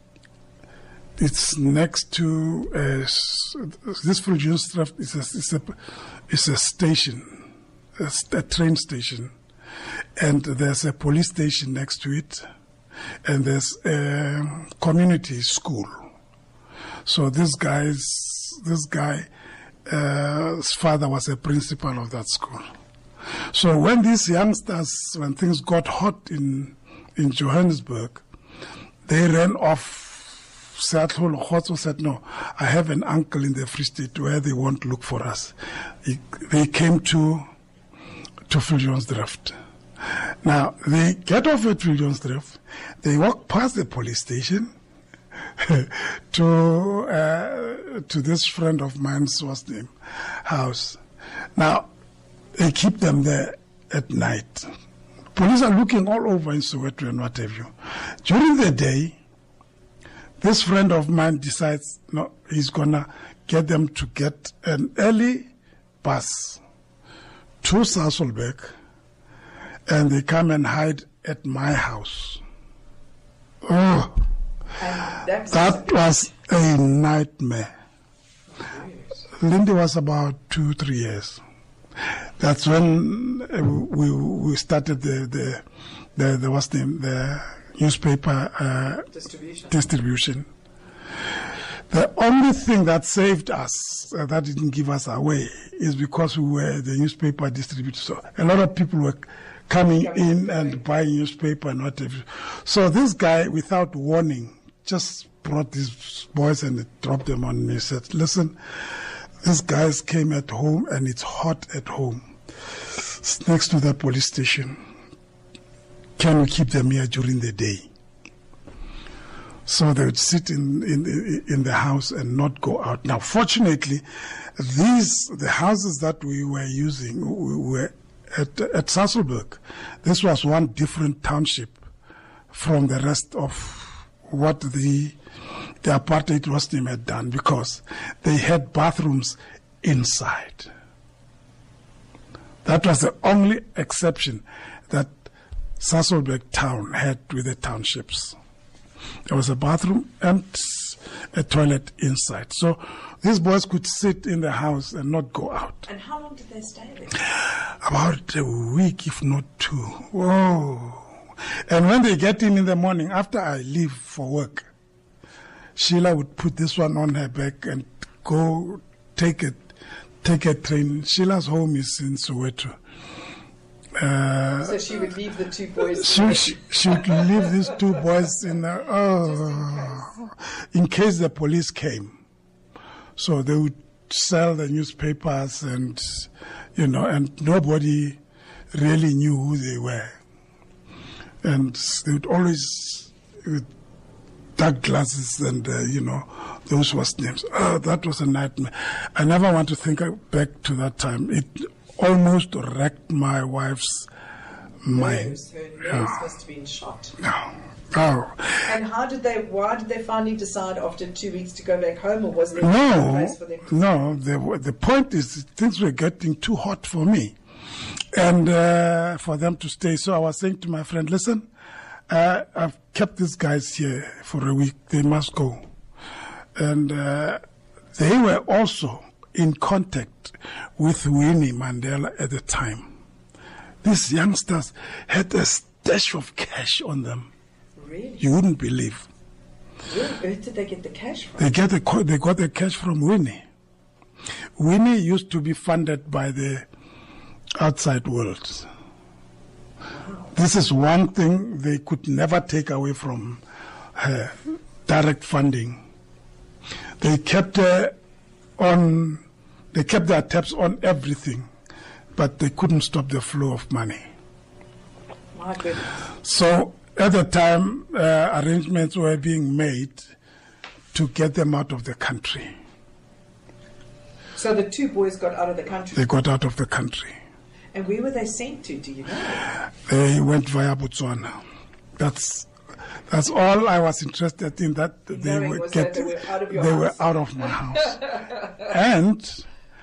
Speaker 2: it's next to uh, this Viljoensdrift is a, is a is a station, a, a train station, and there's a police station next to it, and there's a community school. So this guy's this guy, uh, his father was a principal of that school. So when these youngsters, when things got hot in in Johannesburg, they ran off. Seattle Khotso said, no, I have an uncle in the Free State where they won't look for us. He, they came to to Viljoensdrift. Now, they get off at Viljoensdrift, they walk past the police station to uh, to this friend of mine's what's name, house. Now, they keep them there at night. Police are looking all over in Soweto and what have you. During the day, this friend of mine decides, no, he's going to get them to get an early bus to Sasolburg, and they come and hide at my house. Oh, that was a nightmare. Lindy was about two, three years. That's when we we started the the the, the what's the name the newspaper uh,
Speaker 1: distribution.
Speaker 2: distribution. The only thing that saved us, uh, that didn't give us away, is because we were the newspaper distributor. So a lot of people were coming in and buying newspaper and whatever. So this guy, without warning, just brought these boys and dropped them on me. He said, listen, these guys came at home and it's hot at home. It's next to the police station. Can we keep them here during the day? So they would sit in, in, in the house and not go out. Now, fortunately, these, the houses that we were using we were at, at Sasolburg. This was one different township from the rest of what the, the apartheid regime had done, because they had bathrooms inside. That was the only exception that Sasolburg town had with the townships. There was a bathroom and a toilet inside. So these boys could sit in the house and not go out.
Speaker 1: And how long did they stay there?
Speaker 2: About a week, if not two. Whoa. And when they get in in the morning, after I leave for work, Sheila would put this one on her back and go take it, take a train. Sheila's home is in Soweto. Uh,
Speaker 1: so she would leave the two boys.
Speaker 2: She, she, she would leave these two boys in the, oh, in case the police came. So they would sell the newspapers and, you know, and nobody really knew who they were. And they would always, with dark glasses and, uh, you know, those was names. Oh, that was a nightmare. I never want to think back to that time. It almost wrecked my wife's mind.
Speaker 1: Nerves. Her nerves oh. must have been shot.
Speaker 2: No. Oh.
Speaker 1: And how did they, why did they finally decide after two weeks to go back home, or was there
Speaker 2: no,
Speaker 1: a place for them to
Speaker 2: No, the, the point is things were getting too hot for me and uh, for them to stay. So I was saying to my friend, listen, uh, I've kept these guys here for a week. They must go. And uh, they were also in contact with Winnie Mandela at the time. These youngsters had a stash of cash on them.
Speaker 1: Really?
Speaker 2: You wouldn't believe.
Speaker 1: Where on earth did they get the cash from?
Speaker 2: They get the they got the cash from Winnie. Winnie used to be funded by the outside world.
Speaker 1: Wow.
Speaker 2: This is one thing they could never take away from her, direct funding. They kept uh, on. They kept their taps on everything, but they couldn't stop the flow of money.
Speaker 1: My goodness.
Speaker 2: So at the time, uh, arrangements were being made to get them out of the country.
Speaker 1: So the two boys got out of the country?
Speaker 2: They got out of the country.
Speaker 1: And where were they sent to, do you know?
Speaker 2: They went via Botswana. That's that's all I was interested in, that they
Speaker 1: Knowing
Speaker 2: were
Speaker 1: was
Speaker 2: get,
Speaker 1: that they were out of your
Speaker 2: they
Speaker 1: house.
Speaker 2: were out of my house. And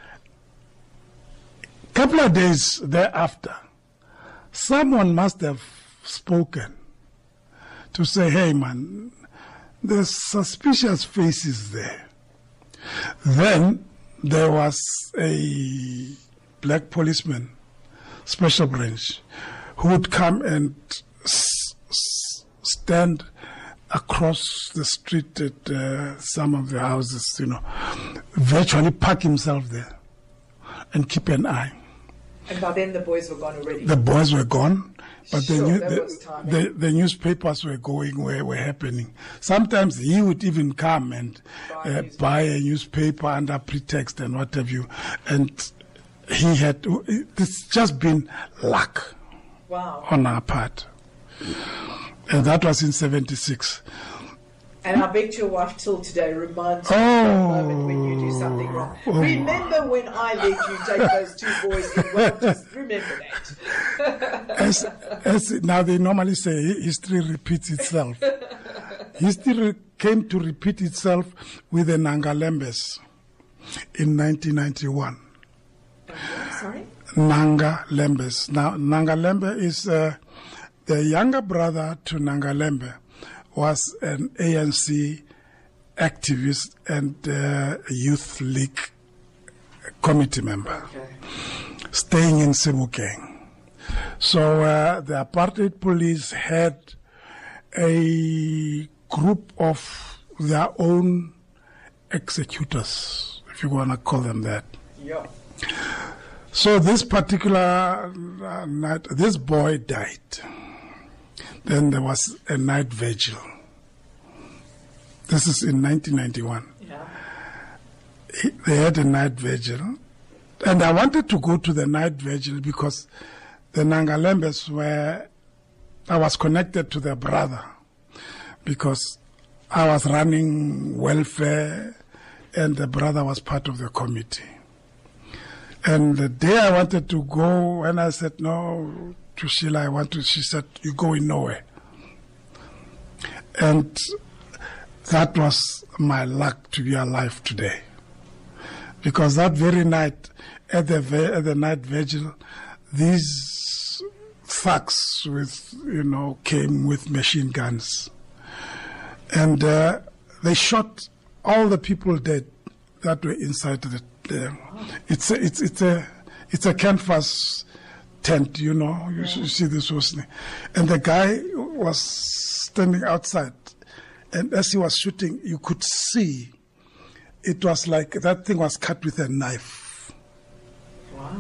Speaker 2: a couple of days thereafter, someone must have spoken to say, hey man, there's suspicious faces there. Then there was a black policeman, special branch, who would come and s- s- stand across the street at uh, some of the houses, you know, virtually park himself there and keep an eye.
Speaker 1: And by then the boys were gone already?
Speaker 2: The boys were gone, but
Speaker 1: Sure,
Speaker 2: the, new,
Speaker 1: that was
Speaker 2: the,
Speaker 1: timing.
Speaker 2: the, the newspapers were going where were happening. Sometimes he would even come and
Speaker 1: Buy a
Speaker 2: uh,
Speaker 1: newspaper.
Speaker 2: buy a newspaper under pretext and what have you. And he had, it's just been luck
Speaker 1: Wow.
Speaker 2: on our part. And that was in seventy-six.
Speaker 1: And I bet your wife till today reminds you
Speaker 2: Oh.
Speaker 1: of that moment when you do something wrong.
Speaker 2: Oh.
Speaker 1: Remember when I let you take those two boys in? Well, just remember that.
Speaker 2: As, as now they normally say, history repeats itself. History came to repeat itself with the Nangalembes in nineteen ninety-one.
Speaker 1: Sorry?
Speaker 2: Nangalembes. Now, Nangalembe is uh, the younger brother to Nangalembe, was an A N C activist and uh, youth league committee member,
Speaker 1: Okay.
Speaker 2: staying in Sebokeng. So uh, the apartheid police had a group of their own executors, if you want to call them that.
Speaker 1: Yeah.
Speaker 2: So this particular uh, night, this boy died. Then there was a night vigil. This is in nineteen ninety-one.
Speaker 1: Yeah.
Speaker 2: He, they had a night vigil. And I wanted to go to the night vigil because the Nangalembes were, I was connected to their brother because I was running welfare and the brother was part of the committee. And the day I wanted to go, and I said, no, to Sheila, I want to, she said, you're going nowhere. And that was my luck to be alive today. Because that very night, at the, at the night vigil, these thugs with, you know, came with machine guns. And uh, they shot all the people dead that were inside the Uh, it's a, it's it's a it's a canvas tent, you know. You,
Speaker 1: Yeah.
Speaker 2: you see this was, and the guy was standing outside, and as he was shooting, you could see it was like that thing was cut with a knife.
Speaker 1: Wow.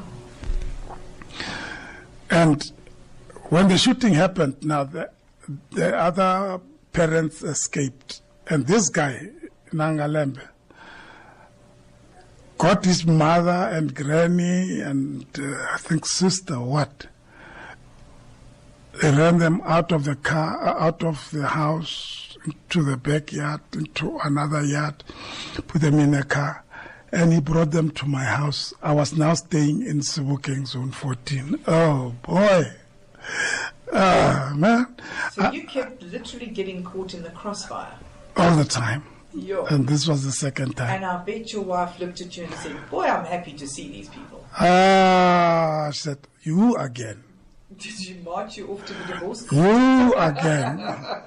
Speaker 2: And when the shooting happened, now the the other parents escaped, and this guy Nangalembe got his mother and granny and uh, I think sister, what? They ran them out of the car, out of the house, into the backyard, into another yard, put them in a car, and he brought them to my house. I was now staying in Sebokeng Zone fourteen. Oh, boy. Ah, man.
Speaker 1: So
Speaker 2: I,
Speaker 1: you kept literally getting caught in the crossfire?
Speaker 2: All the time.
Speaker 1: Yo.
Speaker 2: And this was the second time.
Speaker 1: And I bet your wife looked at you and said, boy, I'm happy to see these people.
Speaker 2: Ah, she said, you again.
Speaker 1: Did she march you off to the divorce?
Speaker 2: You again.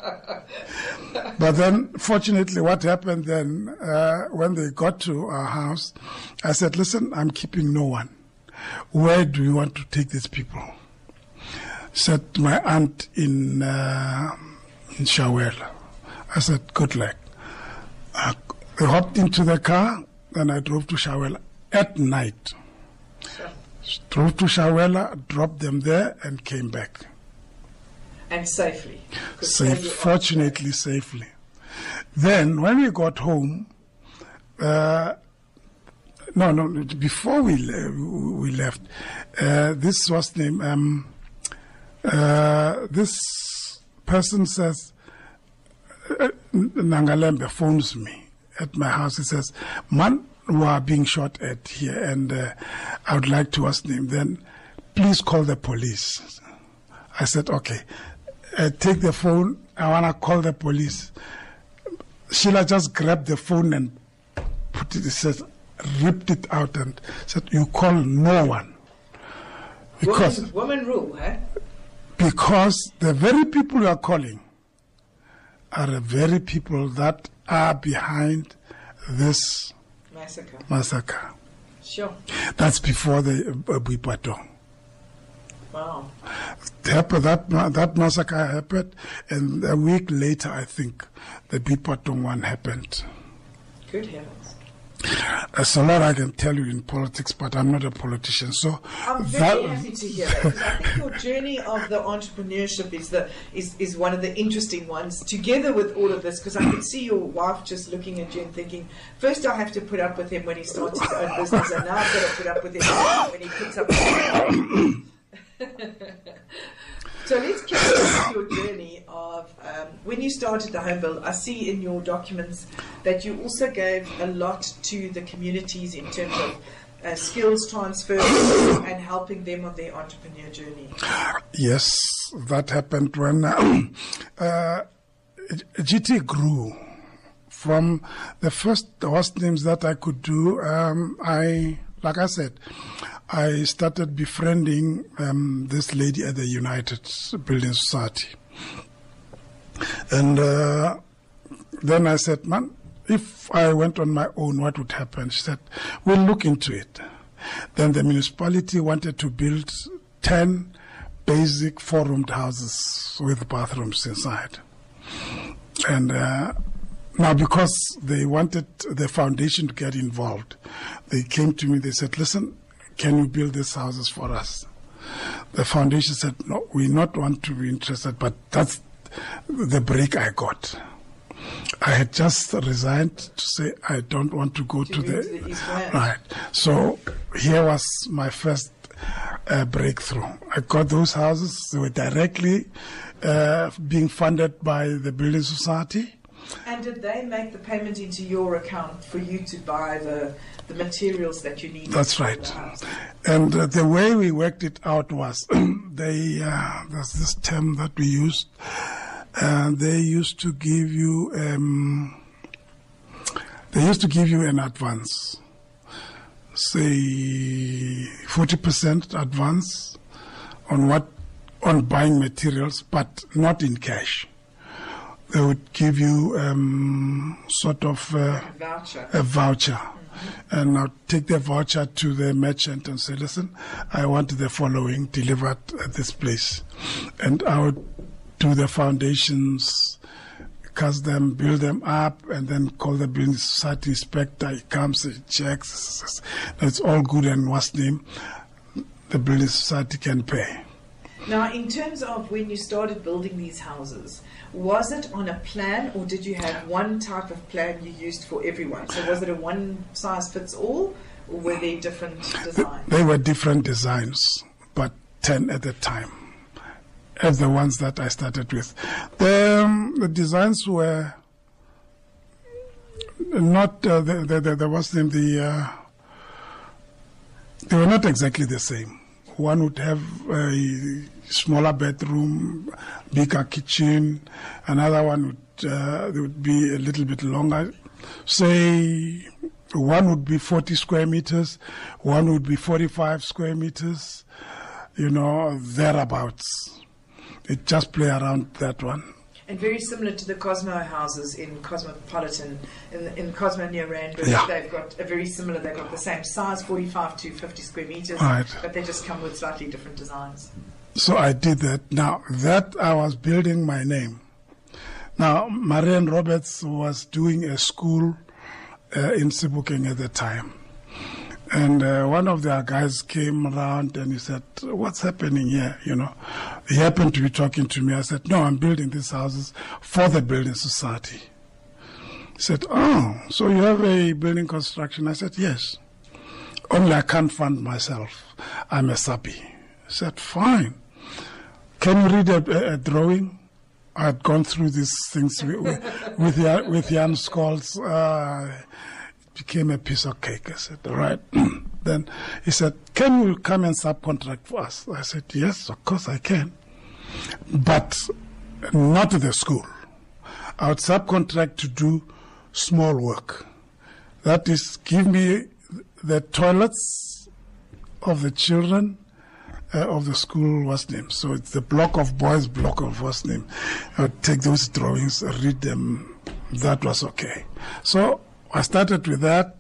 Speaker 2: But then, fortunately, what happened then, uh, when they got to our house, I said, listen, I'm keeping no one. Where do you want to take these people? She said, my aunt in, uh, in Shawela. I said, good luck. I hopped into the car, and I drove to Shawela at night.
Speaker 1: Sure.
Speaker 2: Drove to Shawela, dropped them there, and came back.
Speaker 1: And safely?
Speaker 2: Safe, fortunately, safely. Then, when we got home, uh, no, no, before we le- we left, uh, this was named, um, uh, this person says, uh, Nangalembe phones me at my house. He says, man, we are being shot at here, and uh, I would like to ask him, then please call the police. I said, okay, uh, take the phone, I want to call the police. Sheila just grabbed the phone and put it, it says, ripped it out and said, you call no one. Because,
Speaker 1: woman, woman rule, eh?
Speaker 2: Because the very people you are calling are the very people that are behind this
Speaker 1: massacre.
Speaker 2: massacre.
Speaker 1: Sure.
Speaker 2: That's before the uh, Boipatong.
Speaker 1: Wow.
Speaker 2: That, that, that massacre happened, and a week later, I think, the Boipatong one happened.
Speaker 1: Good heavens.
Speaker 2: There's a lot I can tell you in politics, but I'm not a politician. So
Speaker 1: I'm very that, happy to hear that, because I think your journey of the entrepreneurship is the is, is one of the interesting ones, together with all of this, because I can see your wife just looking at you and thinking, first I have to put up with him when he starts his own business, and now I've got to put up with him when he puts up with So let's continue your journey of um, when you started the home build. I see in your documents that you also gave a lot to the communities in terms of uh, skills transfer and helping them on their entrepreneur journey.
Speaker 2: Yes, that happened when uh, uh, G T grew. From the first host names that I could do, um, I, like I said, I started befriending um, this lady at the United Building Society. And uh, then I said, man, if I went on my own, what would happen? She said, we'll look into it. Then the municipality wanted to build ten basic four-roomed houses with bathrooms inside. And uh, now, because they wanted the foundation to get involved, they came to me, they said, listen, can you build these houses for us? The foundation said, no, we not want to be interested, but that's the break I got. I had just resigned to say I don't want to go to, to the,
Speaker 1: to the East Rand.
Speaker 2: Right. So here was my first uh, breakthrough. I got those houses. They were directly uh, being funded by the Building Society.
Speaker 1: And did they make the payment into your account for you to buy the, the materials that you need?
Speaker 2: That's right. And uh, the way we worked it out was, they uh, there's this term that we used, and they used to give you um, they used to give you an advance, say forty percent advance on what on buying materials, but not in cash. They would give you um, sort of uh,
Speaker 1: a voucher.
Speaker 2: A voucher. Mm-hmm. And I'll take the voucher to the merchant and say, listen, I want the following delivered at this place. And I would do the foundations, cast them, build them up, and then call the building society inspector. He comes, he checks. It's all good, and what's name? The building society can pay.
Speaker 1: Now, in terms of when you started building these houses, was it on a plan, or did you have one type of plan you used for everyone? So was it a one-size-fits-all, or were they different designs?
Speaker 2: They were different designs, but ten at a time. as the ones that I started with. The, um, the designs were not, uh, the, the, the, there was them, the, uh, they were not exactly the same. One would have a smaller bedroom, bigger kitchen. Another one would, uh, they would be a little bit longer. Say, one would be forty square meters, one would be forty-five square meters, you know, thereabouts. It just play around that one.
Speaker 1: And very similar to the Cosmo houses in Cosmopolitan, in, in Cosmo near Randburg,
Speaker 2: yeah.
Speaker 1: They've got a very similar, they've got the same size, forty-five to fifty square meters,
Speaker 2: right.
Speaker 1: But they just come with slightly different designs.
Speaker 2: So I did that. Now, that I was building my name. Now, Marianne Roberts was doing a school uh, in Sebokeng at the time. And uh, one of their guys came around and he said, what's happening here, you know? He happened to be talking to me. I said, no, I'm building these houses for the building society. He said, oh, so you have a building construction? I said, yes. Only I can't fund myself. I'm a subby. He said, fine. Can you read a, a drawing? I had gone through these things with, with, with, Jan, with Jan Scholz. Uh, became a piece of cake. I said, all right. Then he said, can you come and subcontract for us? I said, yes, of course I can. But not the school. I would subcontract to do small work. That is, give me the toilets of the children uh, of the school was name. So it's the block of boys, block of was name. I would take those drawings, read them. That was okay. So I started with that.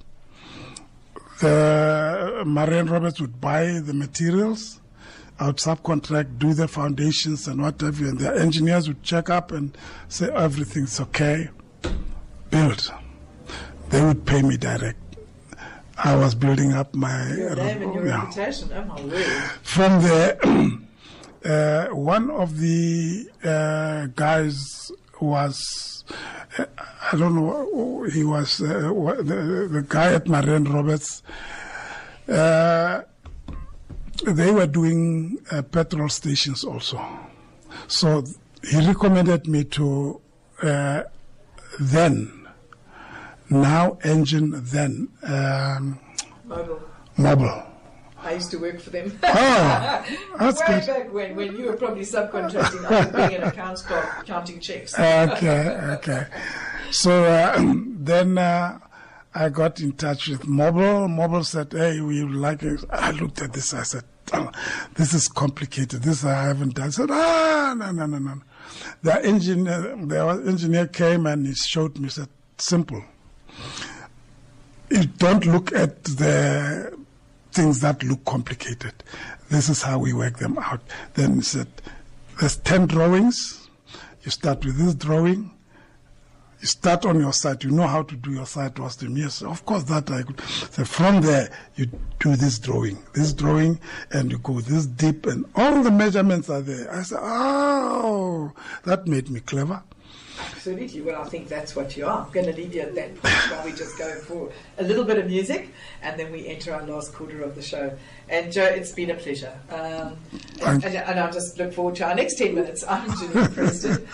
Speaker 2: The Marianne Roberts would buy the materials. I would subcontract, do the foundations and whatever, and the engineers would check up and say everything's okay. Build. They would pay me direct. I was building up my
Speaker 1: your name and your
Speaker 2: yeah.
Speaker 1: reputation. Oh my word!
Speaker 2: From the uh, one of the uh, guys was. I don't know, he was uh, the, the guy at Marianne Roberts. Uh, they were doing uh, petrol stations also. So he recommended me to uh, then, now engine, then um,
Speaker 1: Mobile.
Speaker 2: Mobile.
Speaker 1: I used to work for them.
Speaker 2: Oh, that's
Speaker 1: Way
Speaker 2: good.
Speaker 1: back when, when you were probably subcontracting, I was being an accounts clerk counting checks.
Speaker 2: Okay, okay. So uh, then uh, I got in touch with Mobile. Mobile said, hey, we would like it. I looked at this. I said, oh, this is complicated. This I haven't done. I said, ah, no, no, no, no. The engineer, the engineer came and he showed me, said, simple. You don't look at the things that look complicated. This is how we work them out. Then he said, there's ten drawings. You start with this drawing. You start on your side. You know how to do your side was to me. Yes, of course, that I could. So from there, you do this drawing, this drawing, and you go this deep, and all the measurements are there. I said, oh, that made me clever.
Speaker 1: Absolutely. Well, I think that's what you are. I'm going to leave you at that point while we just go for a little bit of music, and then we enter our last quarter of the show. And Joe, it's been a pleasure. Um, and, and, and I just look forward to our next ten minutes. I'm Janine Preston.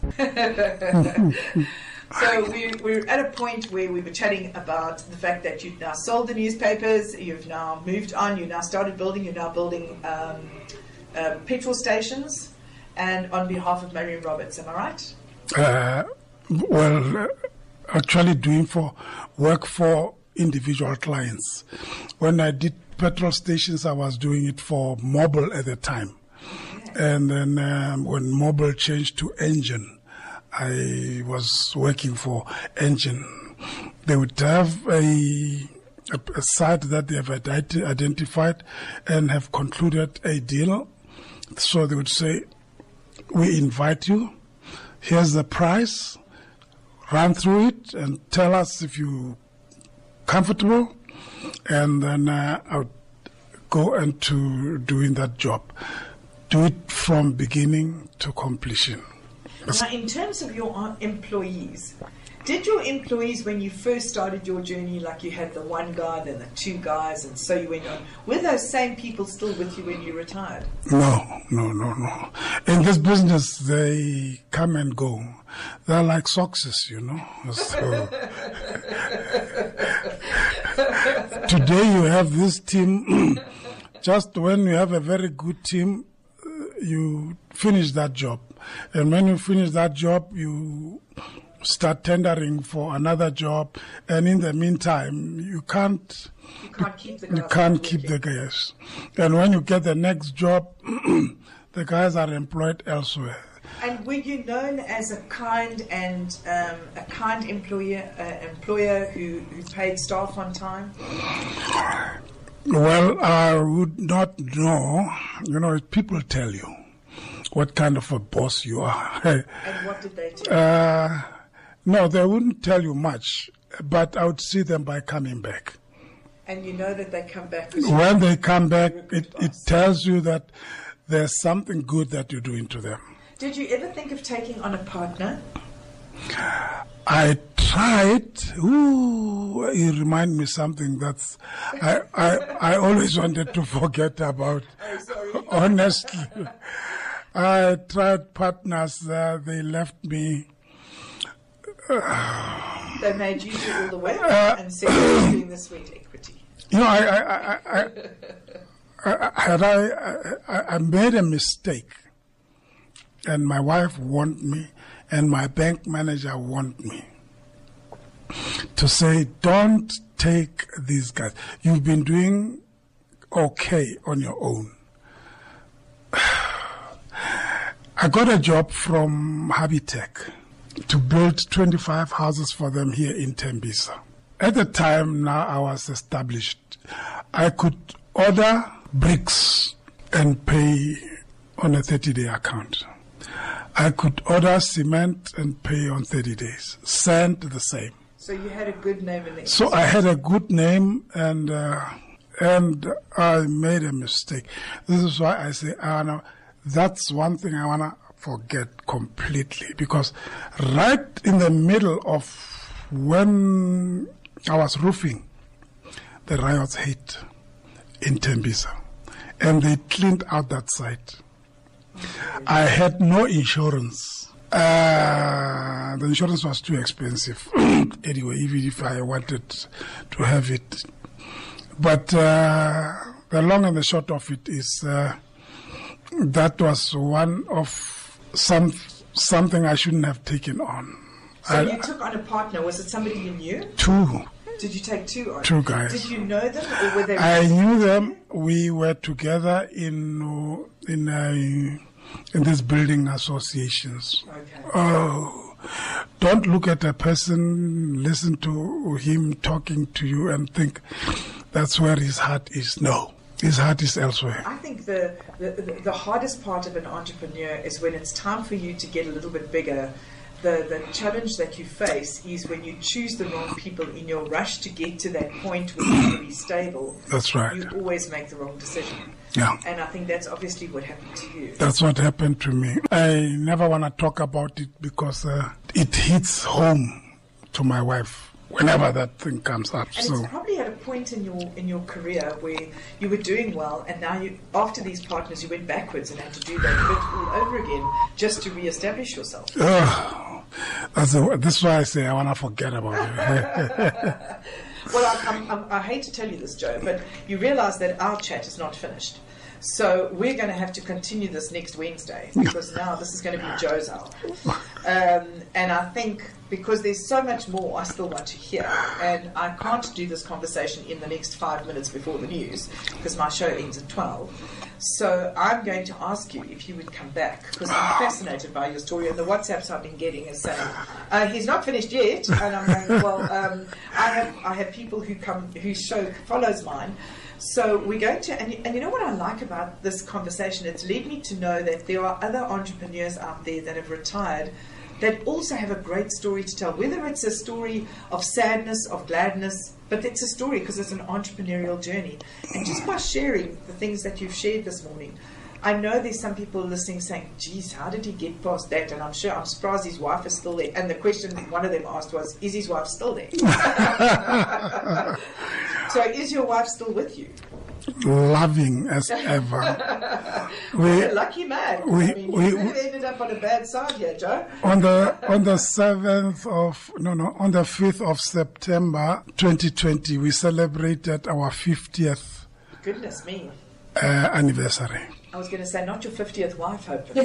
Speaker 1: So we, we're at a point where we were chatting about the fact that you've now sold the newspapers, you've now moved on, you now started building, you're now building um, uh, petrol stations, and on behalf of Marianne Roberts, am I right?
Speaker 2: Uh, well, uh, actually doing for work for individual clients. When I did petrol stations, I was doing it for Mobile at the time. Okay. And then um, when Mobile changed to Engine, I was working for Engine. They would have a, a, a site that they have identi- identified and have concluded a deal. So they would say, we invite you. Here's the price. Run through it and tell us if you're comfortable. And then uh, I would go into doing that job. Do it from beginning to completion.
Speaker 1: Now, in terms of your employees, Did your employees, when you first started your journey, like you had the one guy, then the two guys, and so you went on, were those same people still with you when you retired?
Speaker 2: No, no, no, no. In this business, they come and go. They're like socks, you know. So today you have this team. Just when you have a very good team, you finish that job. And when you finish that job, you start tendering for another job, and in the meantime, you can't
Speaker 1: you can't keep the guys.
Speaker 2: You can't keep the guys. And when you get the next job, the guys are employed elsewhere.
Speaker 1: And were you known as a kind and um, a kind employer, uh, employer who, who paid staff on time?
Speaker 2: Well, I would not know. You know, people tell you what kind of a boss you are.
Speaker 1: And what did they tell you?
Speaker 2: Uh, no, they wouldn't tell you much, but I would see them by coming back.
Speaker 1: And you know that they come back.
Speaker 2: When they come back, it, it tells you that there's something good that you're doing to them.
Speaker 1: Did you ever think of taking on a partner?
Speaker 2: I tried. Ooh, you remind me something that's I, I, I always wanted to forget about.
Speaker 1: Oh, sorry.
Speaker 2: Honestly. I tried partners, uh, they left me.
Speaker 1: Uh, they made you do all the work uh, and said you're doing the sweet equity.
Speaker 2: You know, I, I, I, I, I, had I, I, I made a mistake, and my wife warned me, and my bank manager warned me to say, don't take these guys. You've been doing okay on your own. I got a job from Habitech to build twenty-five houses for them here in Tembisa. At the time now I was established, I could order bricks and pay on a thirty-day account. I could order cement and pay on thirty days. Sand, the same.
Speaker 1: So you had a good name in the
Speaker 2: So I had a good name, and uh, and I made a mistake. This is why I say, Anna, that's one thing I want to forget completely, because right in the middle of when I was roofing, the riots hit in Tembisa, and they cleaned out that site. I had no insurance. Uh, the insurance was too expensive anyway, even if I wanted to have it. But uh, the long and the short of it is uh, that was one of some something I shouldn't have taken on.
Speaker 1: So
Speaker 2: I,
Speaker 1: you took on a partner. Was it somebody you knew?
Speaker 2: Two.
Speaker 1: Did you take two on?
Speaker 2: Two guys.
Speaker 1: Did you know them, or were they?
Speaker 2: I knew them. We were together in in a, in these building associations.
Speaker 1: Okay.
Speaker 2: Oh, don't look at a person, listen to him talking to you, and think that's where his heart is. No. His heart is elsewhere.
Speaker 1: I think the, the, the hardest part of an entrepreneur is when it's time for you to get a little bit bigger. The, the challenge that you face is when you choose the wrong people in your rush to get to that point where you're going to be stable.
Speaker 2: That's right.
Speaker 1: You always make the wrong decision.
Speaker 2: Yeah.
Speaker 1: And I think that's obviously what happened to you.
Speaker 2: That's what happened to me. I never want to talk about it because uh, it hits home to my wife whenever that thing comes up.
Speaker 1: And
Speaker 2: so
Speaker 1: it's probably at a point in your in your career where you were doing well, and now you, after these partners, you went backwards and had to do that bit all over again just to re-establish yourself.
Speaker 2: Uh, that's a, this is why I say I want to forget about it.
Speaker 1: Well, I, I'm, I'm, I hate to tell you this, Joe, but you realise that our chat is not finished. So we're going to have to continue this next Wednesday, because now this is going to be Joe's hour. Um, and I think because there's so much more I still want to hear, and I can't do this conversation in the next five minutes before the news, because my show ends at twelve. So I'm going to ask you if you would come back, because I'm fascinated by your story, and the WhatsApps I've been getting is saying, uh, he's not finished yet, and I'm going, well, um, I have I have people who come, whose show follows mine. So we're going to, and, and you know what I like about this conversation? It's led me to know that there are other entrepreneurs out there that have retired that also have a great story to tell, whether it's a story of sadness, of gladness, but it's a story because it's an entrepreneurial journey. And just by sharing the things that you've shared this morning, I know there's some people listening saying, geez, how did he get past that? And I'm sure, I'm surprised his wife is still there. And the question one of them asked was, is his wife still there? So is your wife still with you?
Speaker 2: Loving as ever. we,
Speaker 1: You're a lucky man.
Speaker 2: We,
Speaker 1: I mean,
Speaker 2: we,
Speaker 1: you could have ended up on a bad side here, Joe.
Speaker 2: On the on the seventh of no no on the fifth of September, twenty twenty, we celebrated our fiftieth.
Speaker 1: Goodness me.
Speaker 2: Uh, anniversary.
Speaker 1: I was going to say, not your fiftieth wife, hopefully.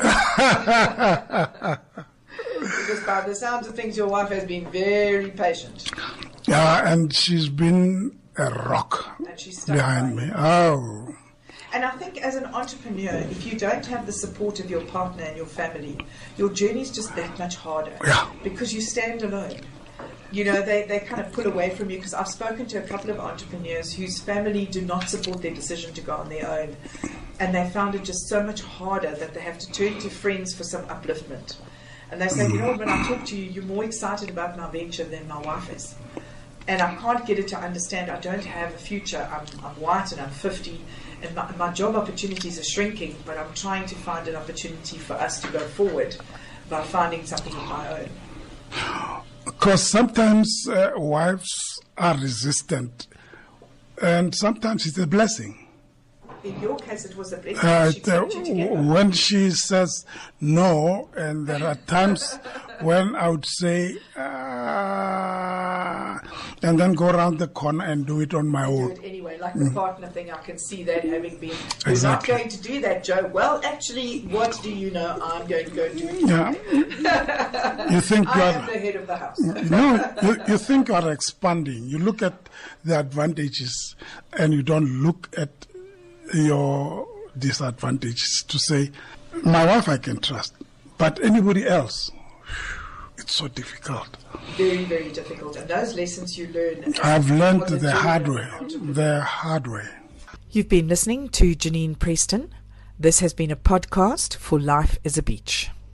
Speaker 1: Because by the sounds of things, your wife has been very patient.
Speaker 2: Yeah, and she's been a rock
Speaker 1: and she's stuck
Speaker 2: behind me. Oh.
Speaker 1: And I think as an entrepreneur, if you don't have the support of your partner and your family, your journey is just that much harder.
Speaker 2: Yeah.
Speaker 1: Because you stand alone. You know, they, they kind of pull away from you, because I've spoken to a couple of entrepreneurs whose family do not support their decision to go on their own. And they found it just so much harder that they have to turn to friends for some upliftment. And they say, you know, when I talk to you, you're more excited about my venture than my wife is. And I can't get it to understand I don't have a future. I'm, I'm white and I'm fifty, and my, my job opportunities are shrinking, but I'm trying to find an opportunity for us to go forward by finding something of my own.
Speaker 2: Because sometimes uh, wives are resistant, and sometimes it's a blessing.
Speaker 1: In your case, it was a blessing.
Speaker 2: Uh,
Speaker 1: She kept you together.
Speaker 2: when she says no, and there are times when I would say, uh, and then go around the corner and do it on my
Speaker 1: Do
Speaker 2: own.
Speaker 1: it anyway, like the mm. partner thing. I can see that having been. We're
Speaker 2: Exactly.
Speaker 1: not going to do that, Joe. Well, actually, what do you know? I'm going to go do it.
Speaker 2: Yeah. You think
Speaker 1: I
Speaker 2: you
Speaker 1: am
Speaker 2: are,
Speaker 1: the head of the house.
Speaker 2: no, you, you think you are expanding. You look at the advantages, and you don't look at your disadvantages to say, my wife I can trust, but anybody else, it's so difficult.
Speaker 1: Very, very difficult. And those lessons you learn.
Speaker 2: I've learned
Speaker 1: on the
Speaker 2: the
Speaker 1: journey
Speaker 2: hard
Speaker 1: of
Speaker 2: way,
Speaker 1: entrepreneurship.
Speaker 2: the hard way.
Speaker 3: You've been listening to Janine Preston. This has been a podcast for Life is a Beach.